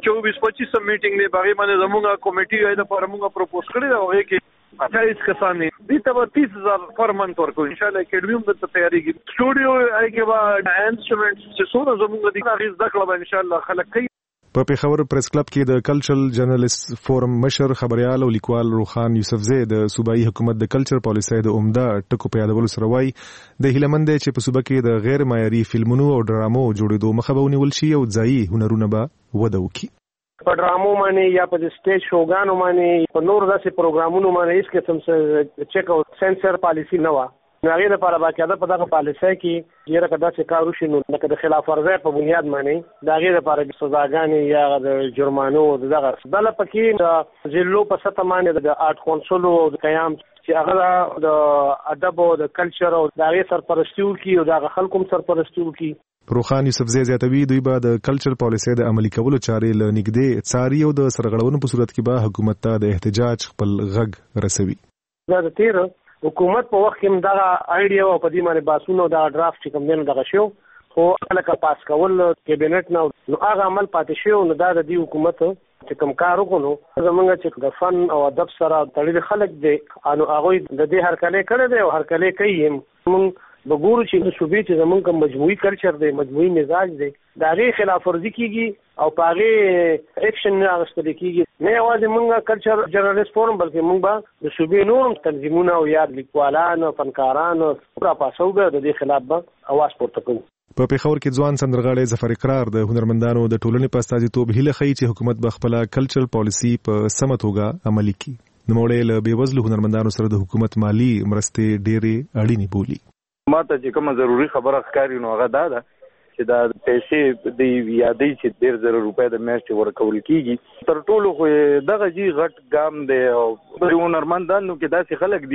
24-25 میټینګ دی باغې باندې زموږ کمیټي یې لپاره موږ پروپوز کړی دا هغه کې 28 کسان دي دې ته 30,000 پر منث ورکو ان شاء الله. اکیډمي هم د تیاری کی سټوډیو هغه به انسټرومنټس چې څونه زموږ د هغه زده کړه ان شاء الله خلک کوي. په پیښور پریس کلب کې د کلچرل جرنالست فورم مشر خبريال او لیکوال روخان یوسفزی د صوبایي حکومت د کلچر پالیسۍ د عمده ټکو په یادولو سره وایي د هیلمند چې په صوبه کې د غیر معیاري فلمونو او ډرامو جوړېدو مخه به ونیول شي او ځایي هنرونه به وده وکړي. په ډرامو باندې یا په سټیج شوګانو باندې په نور داسې پروګرامونو باندې هیڅ قسم څه چیک او سنسر پالیسي نه و. نو هغې لپاره باقاعده په دغه پالیسۍ کې ډېره که داسې کار وشي نو لکه د خلاف ورزۍ په بنیاد باندې د هغې لپاره سزاګانې یا د جرمانو دغه بله پکې د ضلعو په سطح باندې د آرټ کونسل او د قیام چې هغه د ادب او د کلچر او د هغې سرپرستي وکړي او د هغه خلکو هم سرپرستي وکړي. روخان یوسفزی زیاتوي دوی به د کلچر پالیسۍ د عملي کولو چارې له نږدې څاري او د سرغړونو په صورت کې به حکومت ته د احتجاج خپل غږ رسوي. دا د تیر حکومت په وخت کې دغه آیډیا او په دې باندې باسونو دا ډرافټ چې کوم دی دغه شو خو هلکه پاس کول کابینټ نو هغه عمل پاتې شو نو دا د دې حکومت چې کوم کار وکړو زمونږ چې د فن او ادب سره تړلي خلک دي نو هغه د دې هرکلې کړی دی او هرکلې کوي موږ بګورو چې د صوبې چې زمونږ کوم مجموعي کلچر دی مجموعي مزاج دی د هغې خلاف ورزي کیږي او په هغې اکشن نه اخیستل کیږي. نه یوازې موږ کلچر جرنالست فورم بلکې موږ به د صوبې نور تنظیمونه او یا لیکوالان او فنکاران راپاسو به د دې خلاف به اواز پورته کوو. په پیښور کې ځوان سندرغاړی ظفر اقرار د هنرمندانو د ټولنې په استازیتوب هیله ښیي چې حکومت به خپله کلچرل پالیسي په سمه توګه عملي کړي. نوموړی له بېوزلو هنرمندانو سره د حکومت مالي مرستې ډېرې اړینې بولي. ما ته چې کومه ضروري خبره ښکاري نو هغه دا ده چې دا پیسې د یادې چې 10,000 روپۍ د میاشتې ورکول کیږي تر ټولو خو دغه جی غټ ګام دی او هنرمندانو کې داسې خلک دي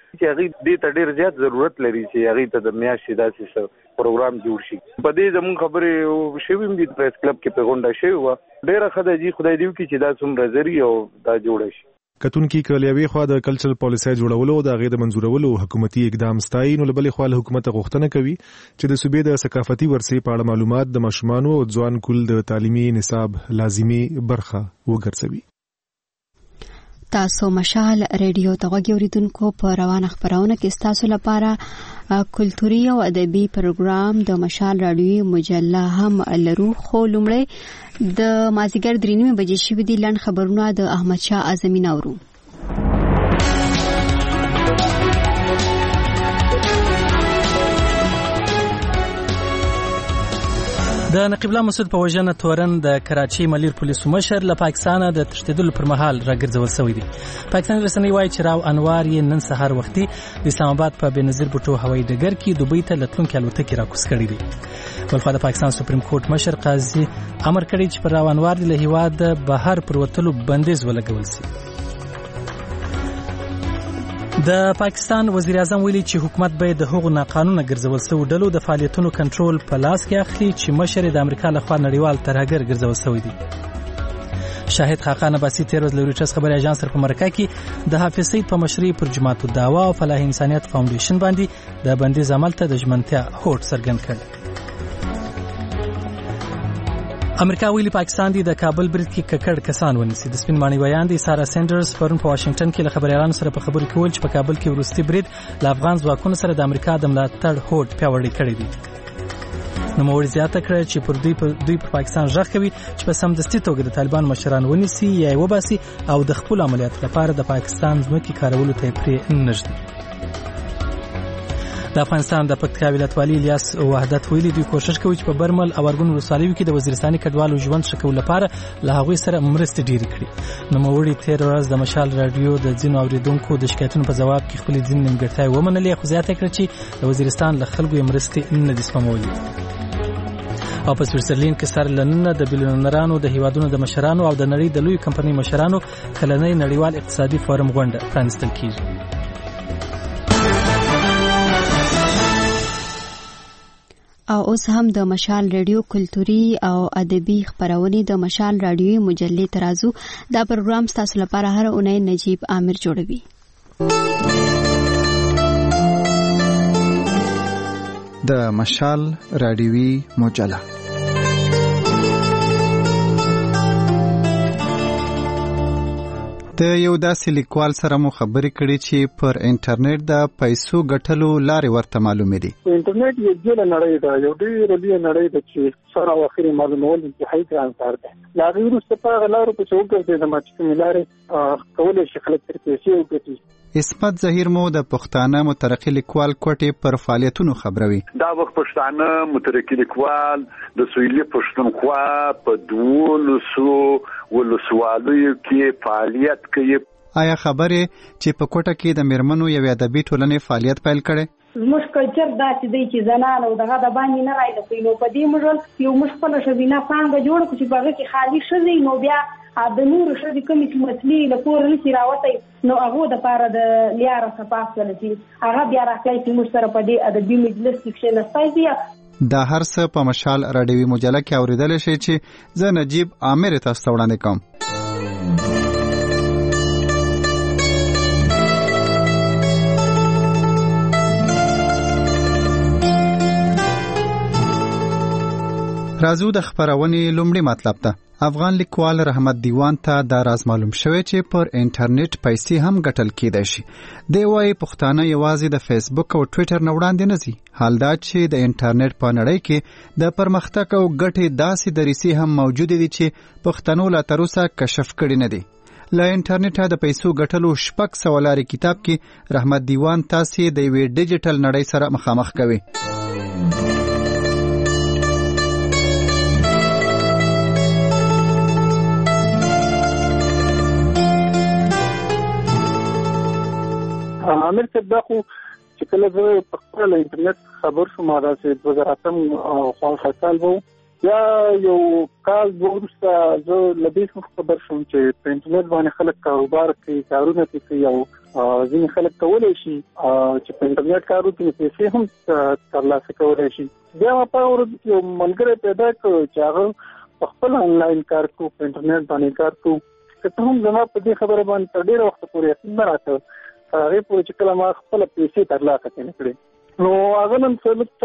چې هغه دې ته ډیر زیات ضرورت لري چې هغه ته د میاشتې داسې پروګرام جوړ شي. په دې زموږ خبرې شوې دي پریس کلب کې په غونډه شوې و. ډیره ښه ده چې خدای دې وکړي چې دا څومره زری او دا جوړ شي. کتونکي کلیوي خو د کلچرل پالیسي جوړولو او د غیر منزورولو حکومتي اقدام ستایي، نو بلې خو حکومت غوښتنه کوي چې د صوبې د ثقافتي ورثې په اړه معلومات د ماشومانو او ځوان کول د تعلیمي نصاب لازمي برخه وګرځوي. تاسو مشال ریډیو ته غوږی اوریدونکو، په روانه خبرونه کې تاسو لپاره کلتوري او ادبي پروګرام د مشال رادیوي مجله هم لرو. خو لومړی د مازیګر 3 بجې شوې دي لنډ خبرونه د احمد شاه اعظمي نورو. د نقیب الله مسعود په وژنه تورن د کراچي ملیر پولیسو مشر له پاکستانه د تښتېدلو پر مهال راګرځول شوی دی. پاکستان رسنۍ وایي چې راو انوار یې نن سهار وختي د اسلام آباد په بنظیر بوټو هوایي ډګر کې دوبۍ ته لتلونکي الوتکې راکوز کړي دي. بلخوا د پاکستان سپریم کورټ مشر قاضي امر کړی چې پر راو انوار له هیواد بهر پر وتلو بندیز ولګول شي. د پاکستان وزیر اعظم ویلي چې حکومت باید د هغو ناقانونه ګرځول شوو ډلو د فعالیتونو کنټرول په لاس کې اخلي چې مشر د امریکا لخوا نړیوال ترهګر ګرځول شوی دی. شاهد خاقان عباسي تیر ورځ له رویټرز خبري اژانس سره په مرکه کې د حافظ سید په مشرۍ پر جماعت الدعوا او فلاح انسانیت فاونډیشن باندې د بندیز عمل ته د ژمنتیا هوډ څرګند کړ. امریکا ویلي پاکستان دی د کابل برید کې ککړ کسان ونیسي. د سپین مانی بیان دی سارا سندرز پرون په واشنگټن کې له خبريالانو سره په خبرو کې ویل چې په کابل کې وروستي برید له افغان ځواکونو سره د امریکا د ملاتړ هوډ پیاوړی کړی دی. نو موري زیاته کړ چې پر دوی په پاکستان ځخ کوي چې په سمدستي توګه د طالبان مشران ونیسي یا وباسي او د خپل عملیات لپاره د پاکستان ځمکې کارولو ته پرې نږدې. د افغانستان د پکتیکا ولایت والی الیاس وحدت ویلي دوی کوشش کوي چې په برمل او ارګون ولسوالیو کې د وزیرستاني کډوالو ژوند ښه کولو لپاره له هغوی سره مرستې ډېرې کړي. نوموړي تېره ورځ د مشال راډیو د ځینو اورېدونکو د شکایتونو په ځواب کې خپلې ځینې نیمګړتیاوې ومنلې، خو زیاته کړه چې د وزیرستان له خلکو یې مرستې نه دي سپمولې. او په سویټزرلینډ کې سره لننه د بیلیونرانو د هیوادونو د مشرانو او د نړۍ د لوی کمپنۍ مشرانو کلنۍ نړیوال اقتصادي فورم غونډه پرانیستل کیږي. او اوس هم د مشال رادیو کلتوري او ادبي خبرونه د مشال رادیوي مجلې ترازو دا پروګرام تاسو لپاره هر اونۍ نجیب عامر جوړوي. د مشال رادیوي مجله د یو داسې لیکوال سره مو خبرې کړې چې پر انټرنیټ د پیسو ګټلو لارې ورته معلومې دي. انټرنیټ یو ځل نړۍ ده، یو ډېر لوی نړۍ ده چې سره او اخري معلومول انتهایی ګران ده. لا غیر وروسته په غلارو په څوګه د ماچې ملارې کولای شي خلک تر پیسې وګټي. اسمت ظهیر مو د پښتانه مترقي لیکوال کوټې پر فعالیتونو خبروي. دا وخت پښتانه مترقي لیکوال د سویلي پښتونخوا په 1200 ولسوالیو کې فعالیت کوي. آیا خبره چې په کوټه کې د میرمنو یو ادبي ټولنې فعالیت پیل کړي؟ زموږ کلچر داسې دی چې زنان او دغه د باندې نه راځي، نو په دې مجال یو مشکل شوینه څنګه جوړ کړو چې هغه کې خالي شوی، نو بیا د نور شوی کومې چې مسلې له پور نشي راوتی، نو هغه د پاره د لیاره صفاف ولسی هغه بیا راځي چې موږ سره په دې ادبي مجلس کې کښېنستای دی. دا هر څه په مشال رادیوي مجله کې اوریدل شي چې زه نجیب عامر تاسو وړاندې کوم. رازو د خبرونې لومړی مطلب ده. افغان لیکوال رحمت دیوان ته دا راز معلوم شوی چې پر انټرنیټ پیسې هم ګټل کېدای شي. دی وايي پښتانه یوازې د فیسبوک او ټویټر نه وړاندې نه ځي، حال دا چې د انټرنیټ په نړۍ کې د پرمختګ او ګټې داسې دریسې هم موجود دي چې پښتنو لا تر اوسه کشف کړي نه دي. له انټرنیټه د پیسو ګټلو 600 لارې کتاب کې رحمت دیوان تاسې د یوې ډیجیټل نړۍ سره مخامخ کوي. عامر صاحب دا خو چې کله زه په خپل انټرنیټ خبر شوم دا چې 2008 کال وو یا یو کال وروسته زه له دې خبر شوم چې په انټرنیټ باندې خلک کاروبار کوي، کارونه کوي او ځینې خلک کولای شي چې په انټرنیټ کار وکړي پیسې هم ترلاسه کولای شي. بیا ما په ورځ کې یو ملګری پیدا کړ چې هغه په خپل آنلاین کار کوي، په انټرنیټ باندې کار کوي. که ته هم زما په دې خبره باندې تر ډېره وخته پورې یقین نه راکړ هغې پورې چې کله ما خپله پیسې ترلاسه کړې نو هغه نن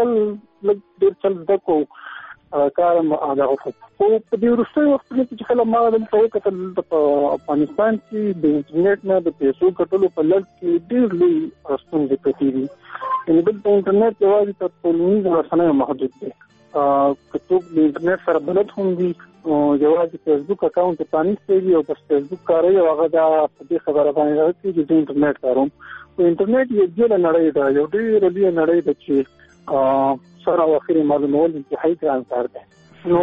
څه ډېر چل زده کړو کار دغه خو په دې وروستي وخت کې چې کله ما دلته وکتل په افغانستان کې د انټرنیټ نه د پیسو ګټلو په لړ کې ډېر لوی ستونزې پرتې دي. یعنې دلته انټرنیټ یوازې تر ټولنیزو رسنیو محدود دی. که څوک د انټرنیټ سره بلد هم وي یوازې فیسبوک اکاونټ یې پرانیستی وي او بس فیسبوک کاروي او هغه دا په دې خبره باندې راځي چې زه انټرنیټ کاروم. انټرنیټ یو ډېره نړۍ ده، یو ډېره لویه نړۍ ده چې سر او اخر معلومول انتهایی ګران کار دی. نو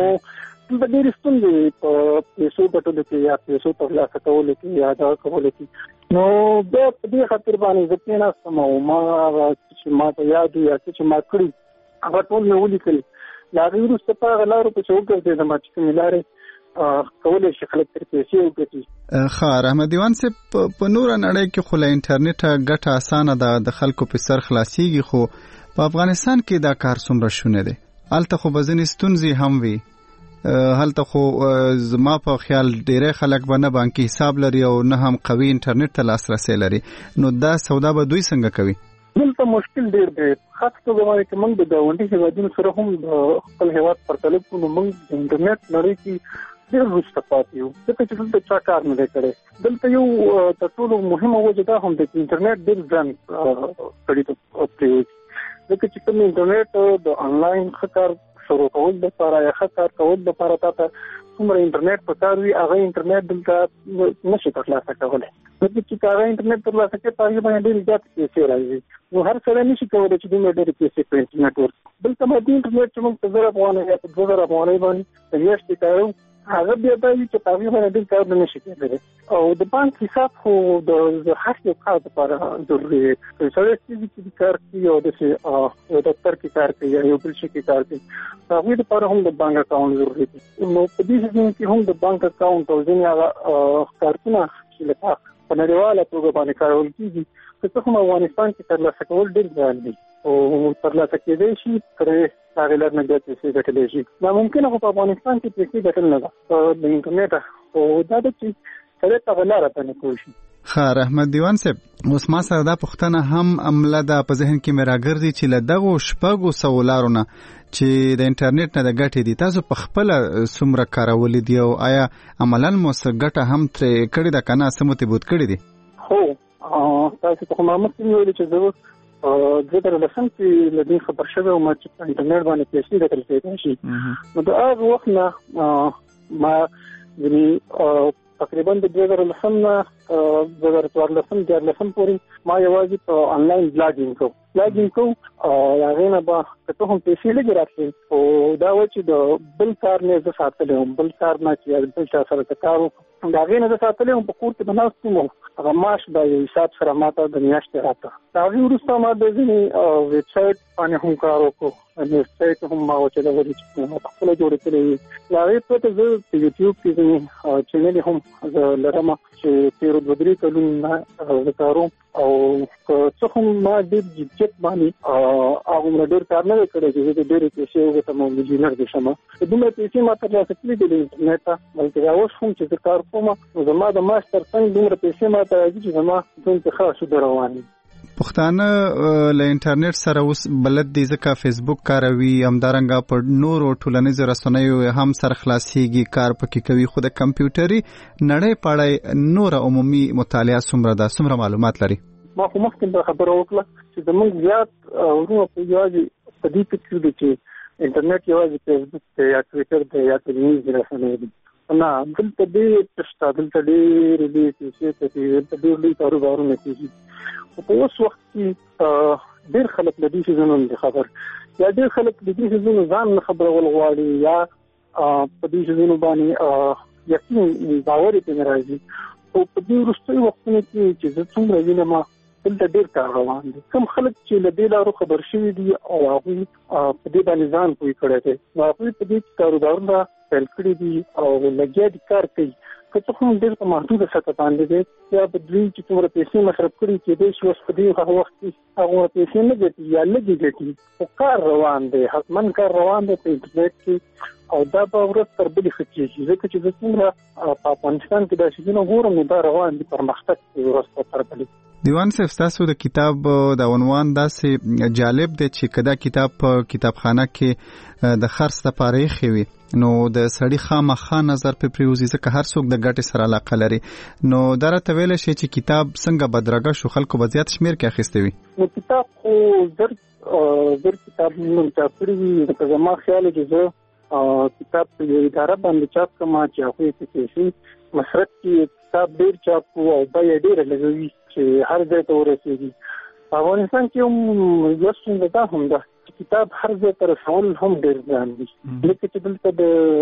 د ډېرې ستونزې په پیسو ګټلو کې یا پیسو ترلاسه کولو کې یا دغه کولو کې نو بیا په دې خاطر باندې زه کېناستم او ما هغه چې ما ته یاد وي یا څه چې ما کړي هغه ټول مې ولیکل. له هغې وروسته په هغه لارو پسې وګرځېدم چې کومې لارې کولی شي خلک تر پیسې وګټي. ښه رحمت دیوان صاحب په نوره نړۍ کې خو له انټرنیټه ګټه اسانه ده، د خلکو په سر خلاصېږي، خو په افغانستان کې دا کار څومره شونه دی؟ هلته خو به ځینې ستونزې هم وي، هلته خو زما په خیال ډېری خلک به نه بانکي حساب لري او نه هم قوي انټرنیټ ته لاسرسی لري. نو دا سودا به دوی څنګه کوي؟ دلته مشکل ډېر دی، خاص توګه باندې چې موږ د ګاونډي هېوادونو سره هم د خپل هېواد پرتله کړو نو موږ د انټرنیټ نړۍ کې ډېر وروسته پاتې یو، ځکه چې دلته چا کار نه دی کړی. دلته یو تر ټولو مهمه وجه دا هم ده چې انټرنیټ ډېر ګران سړي ته پرېوځي، ځکه چې کوم انټرنیټ د انلاین ښه کار شروع کول لپاره یا ښه کار کول لپاره تا ته څومره انټرنیټ پکار وي هغه انټرنیټ دلته نشي ترلاسه کولی. ځکه چې هغه انټرنیټ ترلاسه کوي په هغې باندې ډېرې زیاتې پیسې راځي. نو هر سړی نشي کولی چې دومره ډېرې پیسې په انټرنیټ ورکړي. دلته مادي انټرنیټ چې موږ په 1000 افغانۍ یا په 2000 افغانۍ باندې د میاشتې کاروو هغه بیا دا وي چې په هغې باندې ډېر کارونه نشي کېدلی. او د بانک حساب خو د هر یو کار لپاره ضروري دی. که سړی فزیکلي کار کوي او داسې یو دفتر کې کار کوي یا یو بل شي کې کار کوي هغوی لپاره هم د بانک اکاونټ ضروري دی. نو په دې ځینو کې هم د بانک اکاونټ او ځینې هغه کارتونه چې لپاره په نړیواله توګه باندې کارول کېږي که څه هم افغانستان کې ترلاسه کول ډېر ګران دي او ترلاسه کېدی شي ترې هغې لار نه بیا پیسې ګټلی شي. ناممکنه خو په افغانستان کې پیسې ګټل نه ده د انټرنیټه، خو دا ده چې سړی ته هغه لاره پیدا کولی شي. ښه رحمت دیوان صاحب اوس ما سره دا پوښتنه هم عمله ده په ذهن کې مې راګرځي چې له دغو 600 لارو نه چې د انټرنیټ نه د ګټې دي تاسو په خپله څومره کارولې دي او آیا عملاً مو څه ګټه هم ترې کړې ده که نه څه مو ترې بود کړي دي؟ هو تاسو ته خو ما مخکې مې ویلي چې زه 2010 کې له دې خبر شوی وم چې په انټرنیټ باندې پیسې ګټل کېدای شي. نو د هغه وخت نه ما یعنې تقریبا د 2010 نه 2014 پورې ما یوازې په آنلاین بلاګینګ کوم او هغې نه به که څه هم پیسې لږې راتلې خو دا و چې د بل کار نه زه ساتلی وم، بل کار نه چې بل چا سره ته کار وکړم د هغې نه زه ساتلی وم. په کور کې به ناست وم هغه معاش به یو حساب سره ما ته د میاشتې راته. د هغې وروسته ما د ځینې ویب سایټ باندې هم کار وکړو، ویب سایټ هم ما وچلولې چې ما پخپله جوړې کړې وي. له هغې پرته زه په یوټیوب کې ځینې چینلې هم زه لرم چې تېرو 2-3 کلونو زه کاروم او که څه هم ما ډېر جدیت باندې هغومره ډېر کار نه دی کړی چې زه د ډېرې پیسې وګټم او میلیونر دې شم. دومره پیسې ما ترلاسه کړي دي له انټرنیټ ته، بلکې دا اوس هم چې زه کار کوم نو زما د معاش تر څنګ دومره پیسې ما ته راځي چې زما ژوند پرې ښه سوده روان وي. پښتانه له انټرنیټ سره اوس بلد دي ځکه فیسبوک کاروي، همدارنګه په نورو ټولنیزو رسنیو هم سر خلاصېږي، کار پکې کوي. خو د کمپیوټري نړۍ په اړه نوره عمومي مطالعه څومره ده، څومره معلومات لري؟ ما خو مخکې دا خبره وکړه چې زموږ زیات وروڼه په یوازې په دې فکر دي چې انټرنیټ یوازې فیسبوک دی یا ټویټر دی یا ټولنیزې رسنۍ دي. نه، دلته ډېر شته، دلته ډېرې پیسې کوي، دلته ډېر لوی کاروبارونه کېږي. خو په اوس وخت کې ډېر خلک له دې څیزونو نه دي خبر، یا ډېر خلک د دې څیزونو ځان نه خبرول غواړي یا په دې څیزونو باندې یقین باور یې پرې نه راځي. خو په دې وروستیو وختونو کې چې زه څومره وینم دلته ډېر کار روان دي. کوم خلک چې له دې لارو خبر شوي دي او هغوی په دې باندې ځان پوه کړی دی نو هغوی په دې کاروبارونه پیل کړي دي او لګیا دي کار کوي. که څه هم ډېر په محدوده سطح باندې دی یا په دوی چې څومره پیسې مصرف کړي کېدای شي اوس په دې هغه وخت کې هغه پیسې نه ګټي یا لږې ګټي خو کار روان دی حتما کار روان دی په انټرنیټ کې او دا به ورځ تر بلې ښه کېږي ځکه چې زه څومره په افغانستان کې دا شیونه ګورم نو دا روان دي پرمختګ کوي ورځ تر بلې. دیوان صاحب ستاسو د کتاب د عنوان داسې جالب دی چې کدا کتاب په کتابخانه کې د خرڅ لپاره یې وي نو د سړی خامخا نظر په پریوزي ځکه هر څوک د ګټې سره علاقه لري نو دا راته ویل شي چې کتاب څنګه بدرګه شو خلکو په زیات شمیر کې اخیسته وي. نو کتاب خو زر کتاب نو چاپړي وي د زما خیال چې کتاب په اداره باندې چاپ کما چې هغه کې مصرف کې کتاب ډیر چاپ او بیا ډیر لګوي چې هر ځای ته ورسېږي. په افغانستان کې هم یو څه دا هم ده کتاب هر ځای ته رسول هم ډیر ځان دي لکه چې دلته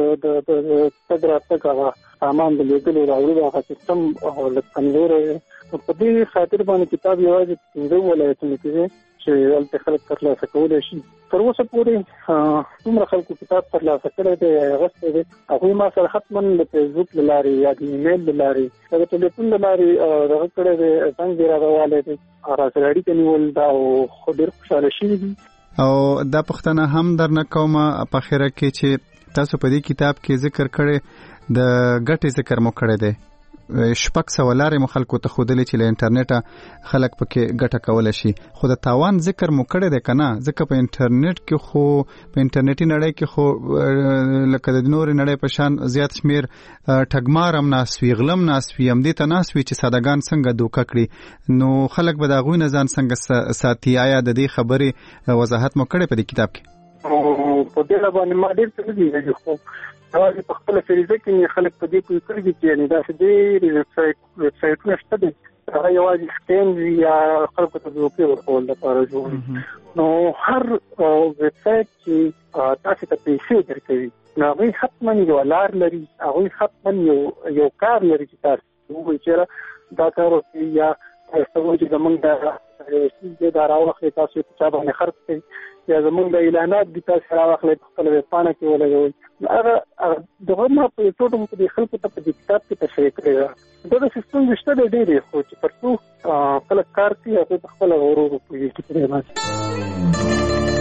د تګراتک هغه سامان د لیدلو راوړلو هغه سیستم لکه کمزور په دې خاطر باندې کتاب یوازې 15 ولایتونو کې چې البته خلک ترلاسه کولی شي. تر اوسه پورې څومره خلکو کتاب ترلاسه کړی دی اغوستی دی هغوی ما سره حتما د فیسبوک له لارې یا د ایمیل له لارې د ټلیفون له لارې دغه کړی دی زنګ یې راغوالی دی راسره اړیکه نیول دا او خو ډېر خوشحاله شوي دي. او دا پوښتنه هم درنه کومه په اخره کې چې تاسو په دې کتاب کې ذکر کړی د ګټې ذکر مو کړی دی 600 لارې مو خلکو ته ښودلې چې له انټرنیټه خلک پکې ګټه کولی شي خو د تاوان ذکر مو کړی دی که نه ځکه په انټرنیټ کې خو په انټرنیټي نړۍ کې خو لکه د نورې نړۍ په شان زیات شمیر ټګمار هم ناست وي غلم ناست وي همدې ته ناست وي چې سادهګان څنګه دوکه کړي نو خلک به د هغوی نه ځان څنګه ساتي آیا د دې خبرې وضاحت مو کړی په دې کتاب کې؟ په دې باندې ما ډېر څه دي خو یوازې په خپله فریضه کې خلک په دې پوه کړي دي چې یعنې داسې ډېرې ویب سایټونه شته دي هغه یوازې سکیم وي یا خلکو ته دوکې ورکول لپاره جوړ نو هر ویب سایټ چې تاسې ته پیسې درکوي نو هغوی حتما یو لار لري هغوی حتما یو کار لري چې تاسو ووایئ چې دا کار وکړي یا تاسو وایئ چې زموږ دا راواخلئ تاسو په چا باندې خرڅ کوئ یا زمونږ د اعلانات دي تاسو راواخلئ په خپله ویبپاڼه کې ولګوئ هغه دغه ما په یو ټوټه مو په دې خلکو ته په دې کتاب کې تشریح کړې ده دغه سیستم شته دی ډېرې خو چې تر څو خلک کار کوي هغوی په خپله ورو ورو پوهېږي په دې باندې.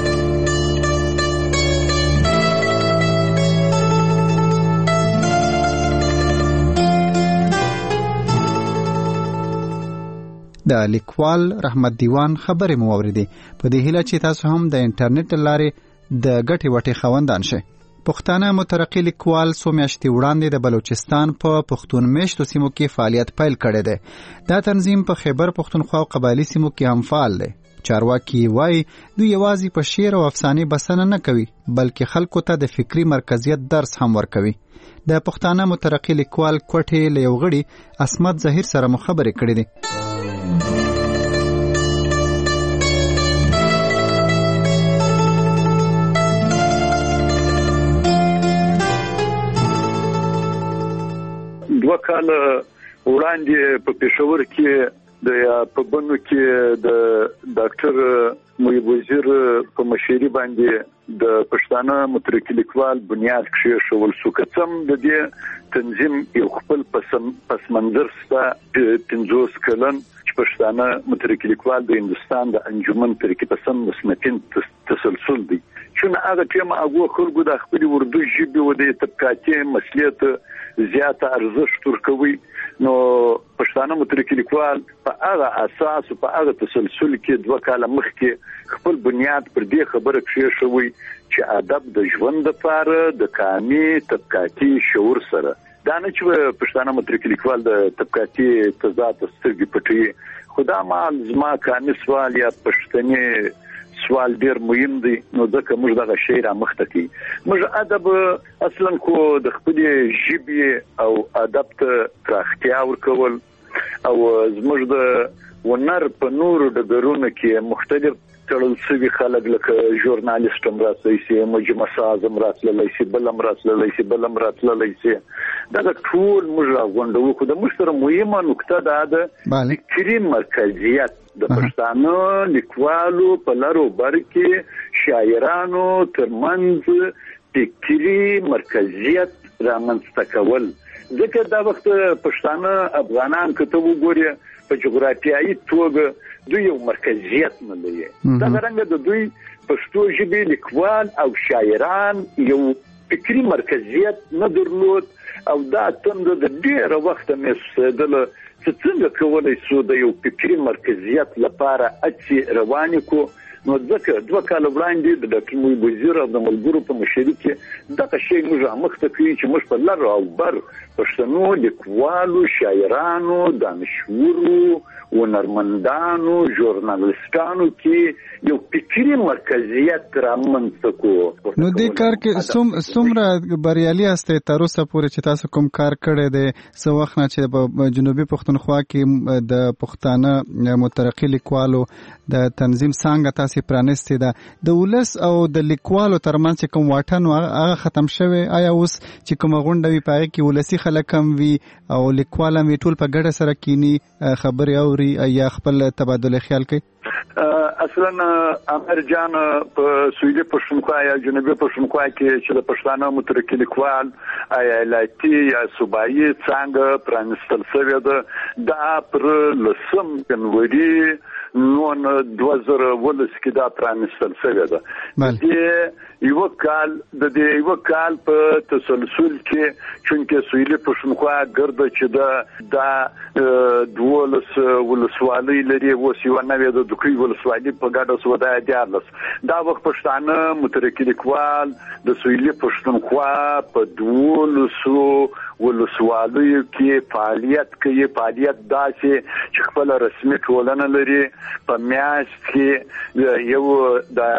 د لیکوال رحمت دیوان خبرې مو واورېدې په دې هیله چې تاسو هم د انټرنیټ لارې د ګټې وټې خوندان شئ. پښتانه مترقي لیکوال څو میاشتې وړاندې د بلوچستان په پښتون میشتو سیمو کې فعالیت پیل کړی دی. دا تنظیم په خیبر پښتونخوا او قبایلي سیمو کې هم فعال دی. چارواکي وایي دوی یوازې په شعر او افسانې بسنه نه کوي بلکې خلکو ته د فکري مرکزیت درس هم ورکوي. د پښتانه مترقي لیکوال کوټې له یو غړي عصمت ظهیر سره مو خبرې کړې دي. دوه کاله وړاندې په پېښور کې د په بنو کې د ډاکټر محیب وزیر په مشرۍ باندې د پښتانه مترقي لیکوال بنیاد کېښول شو که څه هم د دې تنظیم یو خپل پس منظر شته 50 کلن چې پښتانه مترقي لیکوال د هندوستان د انجمن ترقي پسند مصنفین تسلسل دی چون هغه ټیم هغه خلکو د خپل اردو ژبې او د طبقاتي مسلیت زیاته ارزښت ورکوي نو پښتانه مترقي لیکوال په هغه اساس په هغه تسلسل کې 2 کاله مخکې خپل بنیاد پر دې خبره کېښوي چې ادب د ژوند لپاره د قامي طبقاتي شعور سره دا نه چې پښتانه مترقي لیکوال د طبقاتي تضاد سترګې پټوي خدا مال زما قامي سوال یا پښتني سوال ډیر مهم دی نو ځکه موږ دغه شی را مخته کوي موږ ادب اصلا کو د خپل ژبې او ادب ته پراختیا ورکول او زموږ د ونر په نورو ډګرونو کې مختلف تړل شوي خلک لکه ژورنالیست هم راتللی شي مجمع ساز هم راتللی شي بل هم راتللی شي دغه ټول موږ راغونډوو خو د موږ سره مهمه نکته دا ده فکري مرکزیت د پښتانه لیکوالو په لارو بر کې شاعرانو ترمنځ فکري مرکزیت رامنځته کول ځکه دا وخت پښتانه افغانان کته وګوري په جغرافیایي توګه دوی یو مرکزیت نه لري دا څنګه د دوی پښتو ژبې لیکوال او شاعران یو فکری مرکزیت نه درلود او دا تند د ډیره وخت مسدل څنګه کولای شو د یو فکری مرکزیت لپاره اچي رواني کو نو ځکه 2 کال وړاندې د ډاکټر محیب وزیر او د ملګرو په مشرۍ کې دغه شی موږ مخته کوي چې موږ په لر او بر پښتنو لیکوالو شاعرانو دانشورو هنرمندانو ژورنالیستانو کې یو فکری مرکزیت رامنځته کو. نو دې کار کې څومره بریالي یاستئ تر اوسه پورې چې تاسو کوم کار کړی دی څه وخت نه چې په جنوبي پښتونخوا کې د پښتانه مترقي لیکوالو د تنظیم څنګه تاسو پرانستې ده د ولس او د لیکوالو ترمنځ چې کوم واټن هغه ختم شوی آیا اوس چې کوم غونډه وي پای کې ولسی خلک هم وي او لیکوال هم ټول په ګډه سره کینی خبري اوري یا خپل تبادله خیال کوي؟ اصلا امر جان په سویلي پښتونخوا یا جنوبي پښتونخوا کې چې د پښتانه مترقي لیکوال ایالتي یا صوبایي څنګه پرانستل شوی ده دا پر لسم جنوري نون 2012 کې دا پرانستل شوی ده د یو کال په تسلسل کې چونکه سویلي پښتونخوا ګرځي چې دا 12 ولسوالۍ لري وسیو نه د دوی ولسوالۍ په ګډه سودا دیارلس دا وخت پښتانه مترقي لیکوال د سویلي پښتونخوا په 12 ولسوالیو کې فعالیت کوي فعالیت داسې چې خپل رسمي ټولنه لري په میاشت کې یو د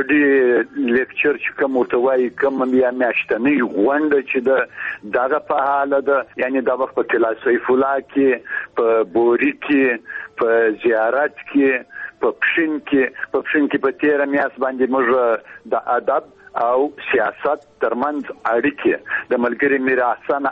سټډي لیکچر چې کوم ورتوي کوم یا میاشتنی غونډه چې دغه په حاله ده یعنی دا وخت په کلاس سیف الله کې په بوري کې په زیارت کې په پښین کې په 13 میاشت باندې موږ د ادب او سیاست ترمنځ اړیکې د ملګری میر حسن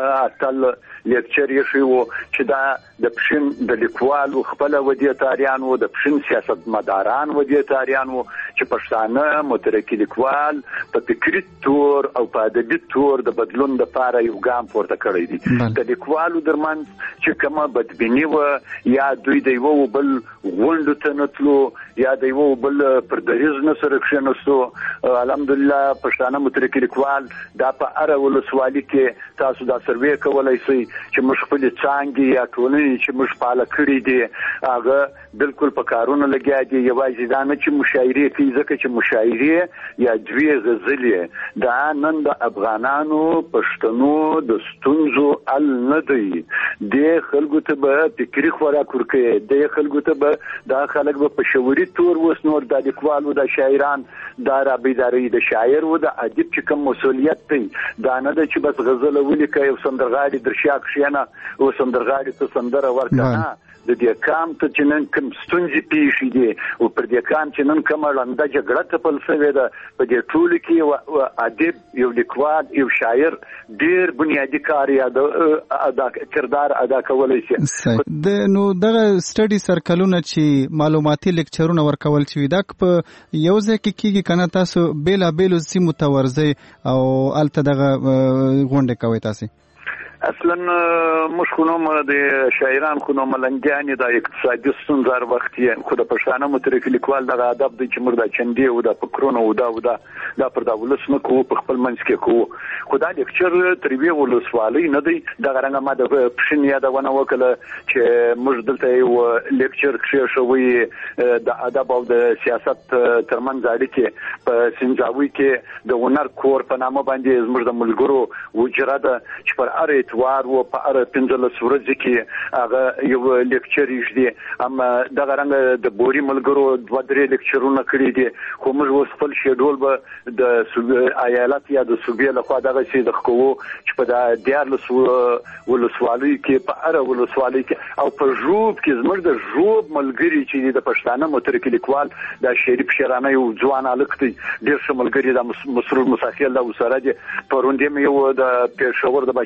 اتل لیکچر یې شو چې دا د پښین د لیکوالو خپل ودیتاریانو د پښین سیاستمداران ودیتاریانو چې پښتانه مترقي لیکوال په فکری تور او په ادبي تور د بدلون لپاره یو ګام پورته کړی دي د لیکوالو درمنځ چې کومه بدبینی و یا دوی د یو بل غونډه ته نتلو یا د یو بل پر دریز نه سره کښیناستو الحمدلله پښتانه مترقي لیکوال دا په اړه ولسوالۍ کې تاسو دا سروې کولای شئ چې موږ خپل څنګه یا ټولنې چې موږ پاله کړی دي هغه بالکل په کارونه لګیا دي یوازې دا نه چې مشاعرې کوي ځکه چې مشاعرې یا دوی غزلې دا نن د افغانانو پښتنو د ستونزو ال نه دی د خلکو ته به فکری خوراک ورکړي د خلکو ته به دا خلک به په شعوري تور وسنور د لیکوالو د شاعران دا را بیداری د شاعر و د ادیب چې کوم مسؤلیت دی دا نه د چې بس غزل ولیکي او سندرغاړي درشا کښینه او سندرغاړي ته سندره ورکنه د دې کام ته چې نن کوم ستونزې پیښې دي او پر دې کام چې نن کومه لنده جګړه تپل شوې ده په دې ټول کې ادیب یو لیکوال یو شاعر ډیر بنیادی کار یا د کردار ادا کولای شي د نو دغه سټډي سرکلونه چې معلوماتي لیکچرونه ورکول شي دا په یو ځای کې کیږي کنه تاسو بیل سیمو تورځي او الته دغه غونډه کوي تاسو اصلا مش خونم د شاعران خونم لنګانی د اقتصادي ستونزار وخت یې خو د پښتانه مترقي لیکوال د ادب د چې مردا چندي او د فکرونو او دا پر د ولس نه کو په خپل منځ کې کو خدای لیکچر تریوی ولسوالۍ نه دی د غرنګ ما د پښین یادونه وکړه چې موږ دلته یو لیکچر کې شوی د ادب او د سیاست ترمنځ اړیکې په سنجاوي کې د هنر کور په نامه باندې زموږ د ملګرو وجره ده چې پر اره اتوار و په اړه 15 ورځې کې هغه یو لیکچر یې اما د غرنګ د بوري ملګرو 2-3 لیکچرونه کړی دي خو موږ اوس خپل شیډول به د ایالت یا د صوبې لخوا دغه شی د خو چې په د دیارلس ولسوالۍ کې په اړه ولسوالۍ کې او په ژوب کې زموږ د ژوب ملګری چې د پښتانه مترقي لیکوال د شریف شیرانه یو ځوان الکتي ډیر څه ملګری د مسرور مساخیل له وسره دي پروندې مې یو د پېښور د بچا خان د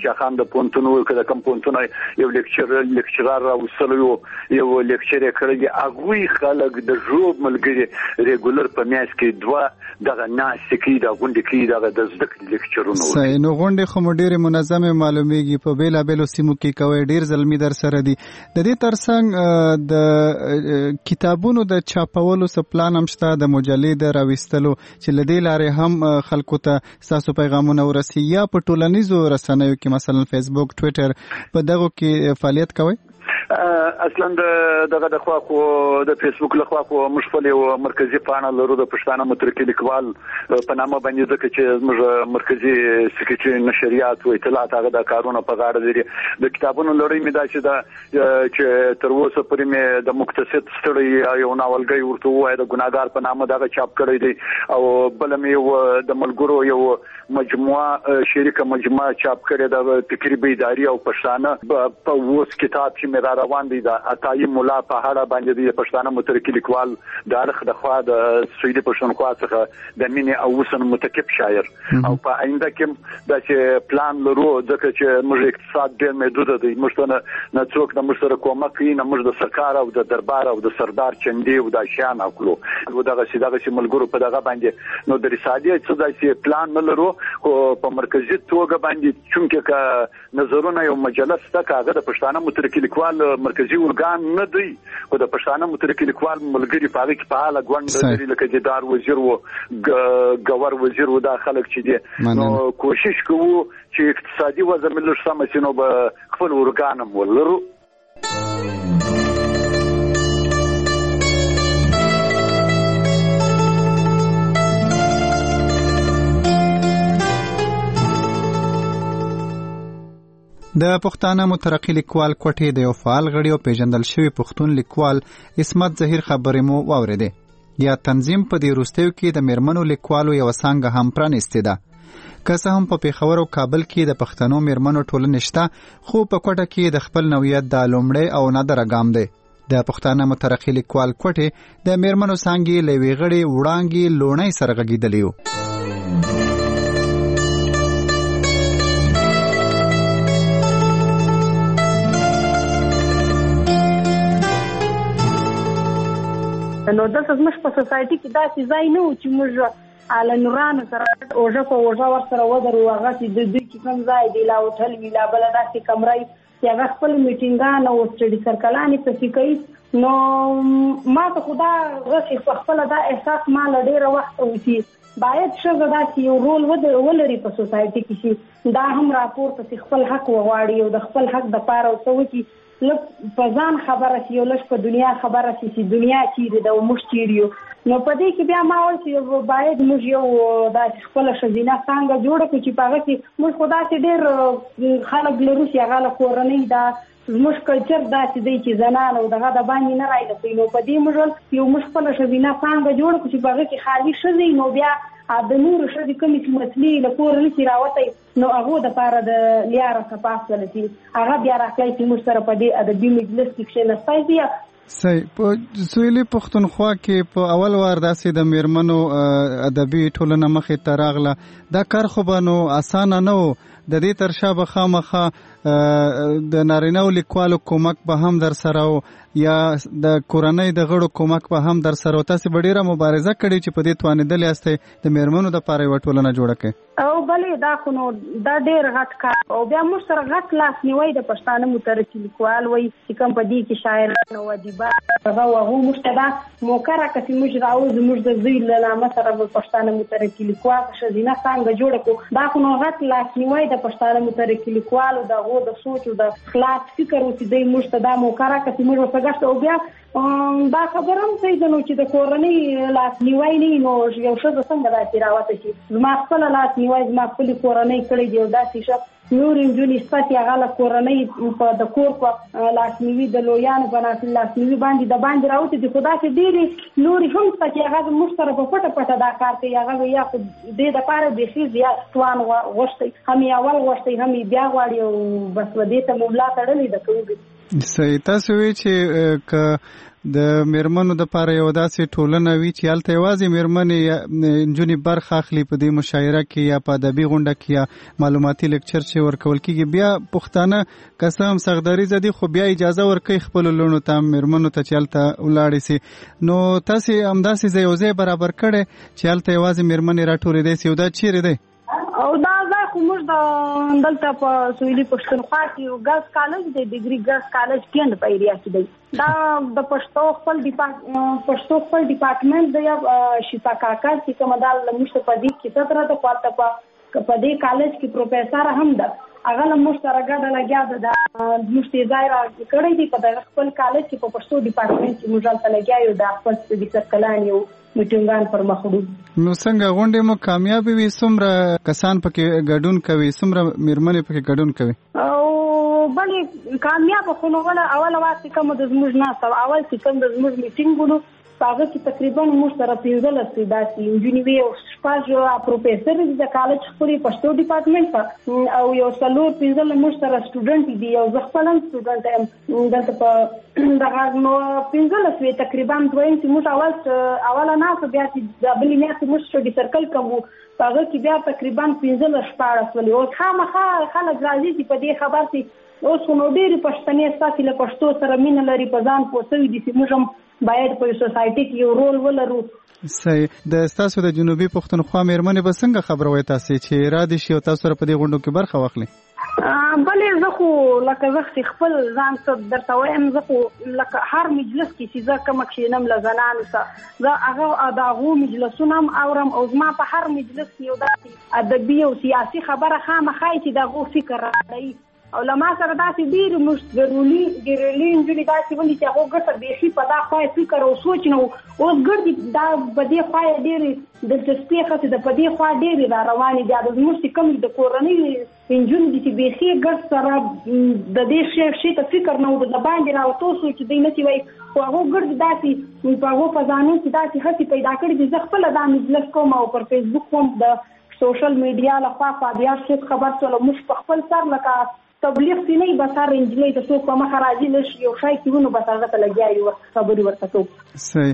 پونتونو کله کم پونتونو یو لیکچرار راوصل یو لیکچر کړی هغه خلک د جوب ملګری ریګولر په میاس کې دوه دغه ناس کې د غونډې کې دغه د زده لیکچرونو صحیح نو غونډې خو ډېر منظمه معلومیږي په بیلا بیلو سیمو کې کوي ډېر ظلمي در سره دي د دې ترڅنګ د کتابونو د چاپولو سپلان هم شته د مجلې د راوستلو چې لدې لارې هم خلکو ته تاسو پیغامونه ورسي یا په ټولنیزو رسنیو کې مثلا فیسبوک ټوئیټر په دغه کې فعالیت کوي اصلا دغه د خوا کو د فیسبوک له خوا کو مشفل یو مرکزی پاڼه لرو د پښتانه مترقي لیکوال په نامه باندې ځکه چې موږ مرکزی سکرټری نشریات او اطلاعات هغه د کارونه په غاړه لري د کتابونو لړۍ مې دا چې تر اوسه پرې مې د مقتصد ستړي یو ناولګي ورته وای د ګناګار په نامه دغه چاپ کړی دی او بل مې د ملګرو یو مجموعه شریکه مجموعه چاپ کړی د فکری بیداری او پښتانه په اوس کتاب چې مې روان دي د عطای مولا په اړه باندې د پښتانه مترقي لیکوال د اړخ د خوا د سویلي پښتونخوا څخه د مینې او وسن متکب شاعر او په آینده کې د چې پلان لرو ځکه چې موږ اقتصاد ډېر محدود دی موږ نه څوک د موږ سره کومک کوي نه موږ د سرکار او د دربار او د سردار چندي او د شان اکلو او دغه چې ملګرو په دغه باندې نو د رسالې څه داسې پلان نه لرو او په مرکزي توګه باندې چونکه نظرونه یو مجلس تک هغه د پښتانه مترقي لیکوال مرکزی ارګان نه دی او د پښتانه مترقي لیکوال ملګری پاره کې فعال غونډه لري لکه جدار وزیر او گور وزیر او دا خلک چې دي نو کوشش کوو چې اقتصادي وضع ملي سم شنو به خپل ارګان ولرو د پښتانه مترقي لیکوال کوټې د یو فعال غړي او پیژندل شوی پښتون لیکوال اسمت ظهیر خبرې مو واورېده یا تنظیم په دې وروستیو کې د میرمنو لیکوالو یو څنګه هم پرانیسته ده که څه هم په پیښور او کابل کې د پښتنو میرمنو ټولنې شته خو په کوټه کې د خپل نوعیت د لومړی او نادر ګام دی د پښتانه مترقي لیکوال کوټې د میرمنو څنګه لوي غړي وړاندې لونی سره غږیدلی نو دلته زموږ په سوسایټي کې داسې ځای نه و چې موږ علنورانو سره اوژه په اوژه ورسره ودرو هغه چې د دوی چې کوم ځای دی لا هوټل وي لا بله داسې کمره وي چې هغه خپل میټینګان او سټډي سرکلانې پسې کوي نو ما ته خو دا غوښې په خپله دا احساس ما له ډېره وخته و چې باید ښځه داسې یو رول ولري په سوسایټي کې چې دا هم راپورته چې خپل حق وغواړي او د خپل حق دپاره څه وکړي لږ په ځان خبره شي او لږ په دنیا خبره شي چې دنیا چیرې ده او موږ چیرې یو نو په دې کې بیا ما وایي چې باید موږ یو داسې خپله ښځینه څانګه جوړه کړو چې په هغه کې موږ خو داسې ډېر خلک لرو چې هغه له کورنۍ دا زموږ کلچر داسې دی چې زنان او دغه د باندې نه راایده نو په دې موږ یو موږ خپله ښځینه څانګه جوړه کړو چې په هغه کې خالي ښځې نو بیا د نورو ښځې کومې چې مسلې له کوره نشي راوتی نو هغو دپاره د لیاره صفاف ولسي هغه بیا راکلی چې موږ سره په دې ادبي مجلس کې کښېنستی بیا صحیح په سویلي پښتونخوا کې په اول وار داسې د میرمنو ادبي ټولنه مخې ته راغله دا کار خو به نو اسانه نه و د دې تر شا به خامخا د نارینهو لیکوالو کومک به هم در سره و یا د کورنۍ د غړو کومک به هم در سره و تاسې به ډېره مبارزه کړې چې په دې توانېدلې یاستئ د میرمنو دپاره یوه ټولنه جوړه کړئ او بلې دا خو نو دا ډېر غټ کار او بیا موږ سره غټ لاسنیوی د پښتانه مترقي لیکوال وایي چې کوم په دې کې شاعران او ادیبان هغه هغو موږ ته دا موقع راکړه چې موږ راوځو موږ د زوی له نامه سره به پښتانه مترقي لیکوال ښځینه څانګه جوړه کړو دا خو نو غټ لاسنیوی د پښتانه مترقي لیکوالو د هغو د سوچ او د خلاص فکر و چې دوی موږ ته دا موقع راکړه چې موږ ورته ګټه او بیا دا خبره هم صحیح ده نو چې د کورنۍ لاسنیوی نه نو یو ښځه څنګه داسې راوته شي زما خپله لاسنیوی زما خپلې کورنۍ کړی دی او داسې ښه نورې نجونې شته چې هغه له کورنۍ په د کور په لاسنیوي د لویانو په لاسنیوي باندې د باندې راوتې دي خو داسې ډېرې نورې هم شته چې هغه زموږ سره په پټه پټه دا کار کوي هغه یا خو دې دپاره بیخي زیات توان غوښتی هم یې اول غوښتی هم یې بیا غواړي او بس دې ته مو ملا تړلې ده کوي صحیح. تاسو وی چې ک د میرمنو د پاره یو داسې ټولنه وی چې هلته یوازې میرمنې نجونې برخه اخلي په دې مشاعره کې یا په ادبي غونډه کې یا معلوماتي لیکچر چې ورکول کېږي، بیا پښتانه که څه هم سغداري زدي خو بیا اجازه ورکوي خپلو لوڼو ته میرمنو ته چې هلته ولاړې سي. نو تاسې همداسې ځای یو ځای برابر کړی چې هلته یوازې میرمنې راټولېدی سي، او دا چیرې دی؟ او دا ځای خو موږ دلته په سویلي پښتونخوا کې یو ګرلز کالج دی، ډیګري ګرلز کالج کیند په ایریا کې دی. دا د پښتو خپل ډپارټمنټ دی. شیتا کاکا چې کومه دا موږ په دې کې ستره ته پاتې په دې کالج کې پروفیسور هم ده، هغه له موږ سره ګډه لګیا ده. د موږ ځای را کړی دی په دغه خپل کالج کې په پښتو ډپارټمنټ کې موږ هلته لګیا یو د خپل د سرکلان یو میټینګان پر مخ وړو. نو څنګه غونډې مو کامیابې وي؟ څومره کسان پکې ګډون کوي؟ څومره میرمنې پکې ګډون کوي؟ او بلې کامیاب خو نو اوله واسې کوم د زموږ ناسته اول چې کوم د زموږ میټینګونو هغه کې تقریبا موږ سره 15 داسې انجینری وي او شپږ پروفیسور د کالج خپل پښتو ډپارټمنټ او یو څلور 15 موږ سره سټوډنټ دي او زه خپل سټوډنټ یم دلته په دغه نو 15 تقریبا دویم چې موږ اوله ناسه بیا چې د بلې میاشتې موږ سټډي سرکل کوو هغه کې بیا تقریبا 15 14 ولې او خامخا خلک راځي چې په دې خبر سي اوس نو ډېری پښتنې ستاسو له پښتو سره مینه لري په ځان پوسوي دي چې موږ باید په سوسایټي کې یو رول ولرو. صحیح. د تاسو د جنوبي پښتونخوا میرمنې به څنګه خبروي تاسو چې را دي شي او تاسو په دې غونډو کې برخه واخلي؟ بلې زه خو لکه زه خپل ځان ته درته وایم، زه خو لکه هر مجلس کې چې زه کومه کښېنم له زنانو سره زه هغه د هغو مجلسونه هم اورم او زما په هر مجلس کې یو داسې ادبي او سیاسي خبره خامخا چې د هغو فکر راړی او له ما سره داسې ډېرې موږ ګیرلي نجونې داسې ولي چې هغو ګټه بیخي په دا خوا فکر او سوچ نه اوس ګرځي دا په دې خوا یې ډېرې دلچسپي ښځې د په دې خوا ډېرې را روانې دي. دا زموږ چې کوم د کورنۍ نجونې دي چې بیخي ګډ سره د دې شي ته فکر نه و د باندې راوتو سو چې دوی نه چې وایي خو هغو ګرځي داسې په هغو فضانو کې داسې هڅې پیدا کړي دي. زه خپله دا مجلس کوم او پر فیسبوک هم د سوشل میډیا لخوا فعالیت شو خبر سوله موږ په خپل سر لکه تبلیغ سینې بسار انجلۍ ته څوک په مخه راځي لږ یو شی کېونو بس هغه ته لګیا یو خبرې ورته کوو. صحیح.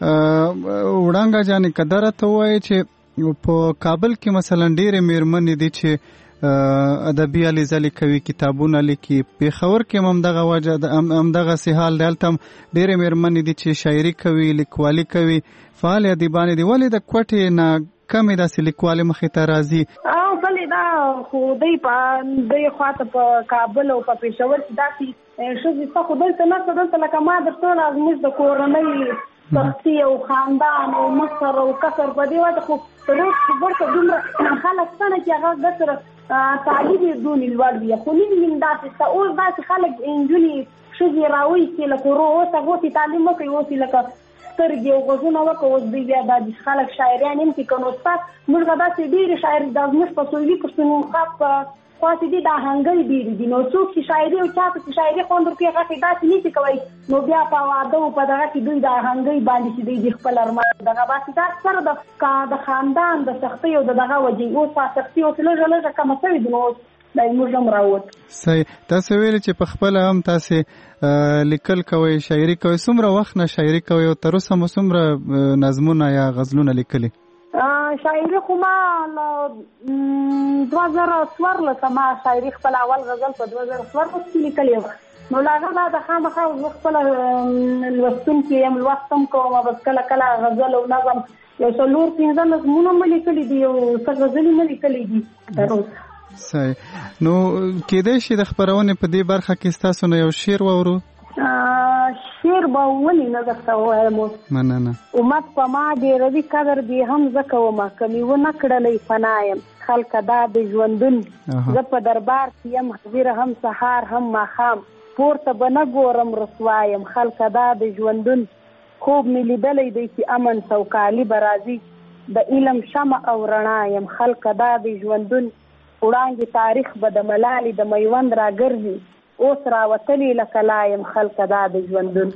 وړانګه جانې که دا راته ووایې چې په کابل کې مثلا ډېرې میرمنې دي چې ادبي هلې ځلې کوي، کتابونه لیکي. پېښور کې هم همدغسې حال دی، هلته هم ډېرې میرمنې دي چې شاعري کوي، لیکوالي کوي، فعال ادیبانې دي. ولې د کوټې نه کمې داسې لیکوالې مخې ته راځي؟ بلې دا خو دوی خواته په کابل او په پېښور کې داسې ښځې شته خو دلته نشته. دلته لکه ما درته ویل زموږ د کورنۍ سختي او خاندان او مصر او کسر په دې وجه خو روز ورته دومره خلک شته نه چې هغه ګډ سره تعلیم یې دونې لوړ وي خو نیم داسې شته. اوس داسې خلک نجونې ښځې راوایستې لکه اوس هغو چې تعلیم وکړي اوس یې لکه سترګې او غوږونه وکړه اوس دوی بیا دا خلک شاعریان هم چې که نو استاد موږ به داسې ډېرې شاعري دا زموږ په سویلي پښتونخوا په خوا چې دي دا آهنګۍ ډېرې دي. نو څوک چې شاعري او چا ته چې شاعري خوند ورکوي هغه کې داسې نه شي کوی نو بیا په واده او په دغه کې دوی د آهنګۍ باندې چې دوی د خپل ارمان دغه باسي دا سره د خاندان د سختۍ او د دغه وجې اوس په سختي اوس لږه لږه کمه شوې ده نو اوس دا موږ هم راووت. صحیح. تاسو ویلي چې په خپله هم تاسې لیکل کوئ، شاعري کوئ. څومره وخت نه شاعري کوئ او تر اوسه مو څومره نظمونه یا غزلونه لیکلي؟ شاعري خو ما له 2014 ما شاعري خپل اول غزل په 2014 کې لیکلی وه. نو له هغه بعده خامخا زه خپله لوستونکې یم، لوست هم کوم. بس کله کله غزل او نظم یو څلور 15 نظمونه مې لیکلي دي، یو څه غزلې مې لیکلي دي تر اوسه. صحیح. نو کېدای شي د خپرونې په دې برخه کې ستاسو نه یو شعر واورو؟ شعر به ولې نه درته ووایم اوس. مننه. امت په ما ډېروي قدر دې هم زه کومه که مې ونه کړلی فنا یم خلکه دا د ژوندون زه په دربار کې یم حاضره هم سهار هم ماښام پورته به نه ګورم رسوا یم خلکه دا د ژوندون خوب مې لیدلی دی چې امن سوکالي به راځي د علم شمع او رڼا یم خلکه دا د ژوندون وړاندې تاریخ به د ملالې د میوند راګرځي اوس راوتلې لکه لا یم خلکه دا د ژوندون.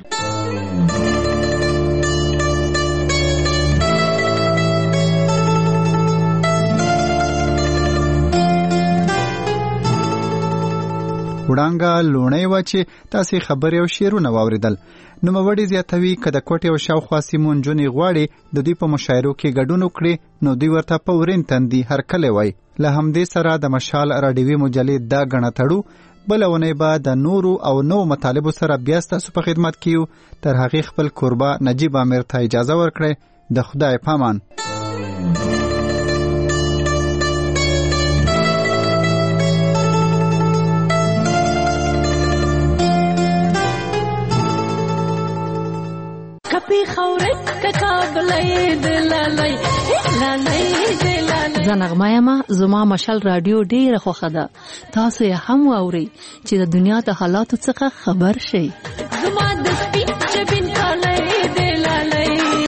وړانګه لوڼۍ وه چې تاسې خبرې او شعرونه واورېدل. نوموړي زیاتوي که د کوټې او شاوخوا سیمو نجونې غواړي د دوی په مشاعرو کې ګډون وکړي نو دوی ورته په ورین تندي هرکلی وایي. له همدې سره د مشال راډیوي مجلې دا ګڼه تړو. بله اونۍ به د نورو او نوو مطالبو سره بیا ستاسو په خدمت کې یو. تر هغې خپل کوربه نجیب امیر ته اجازه ورکړئ. د خدای پامان. زه نغمه یم. زما مشال راډیو ډیره خوښه ده. تاسو یې هم واورئ چې د دنیا د حالاتو څخه خبر شئ. زما د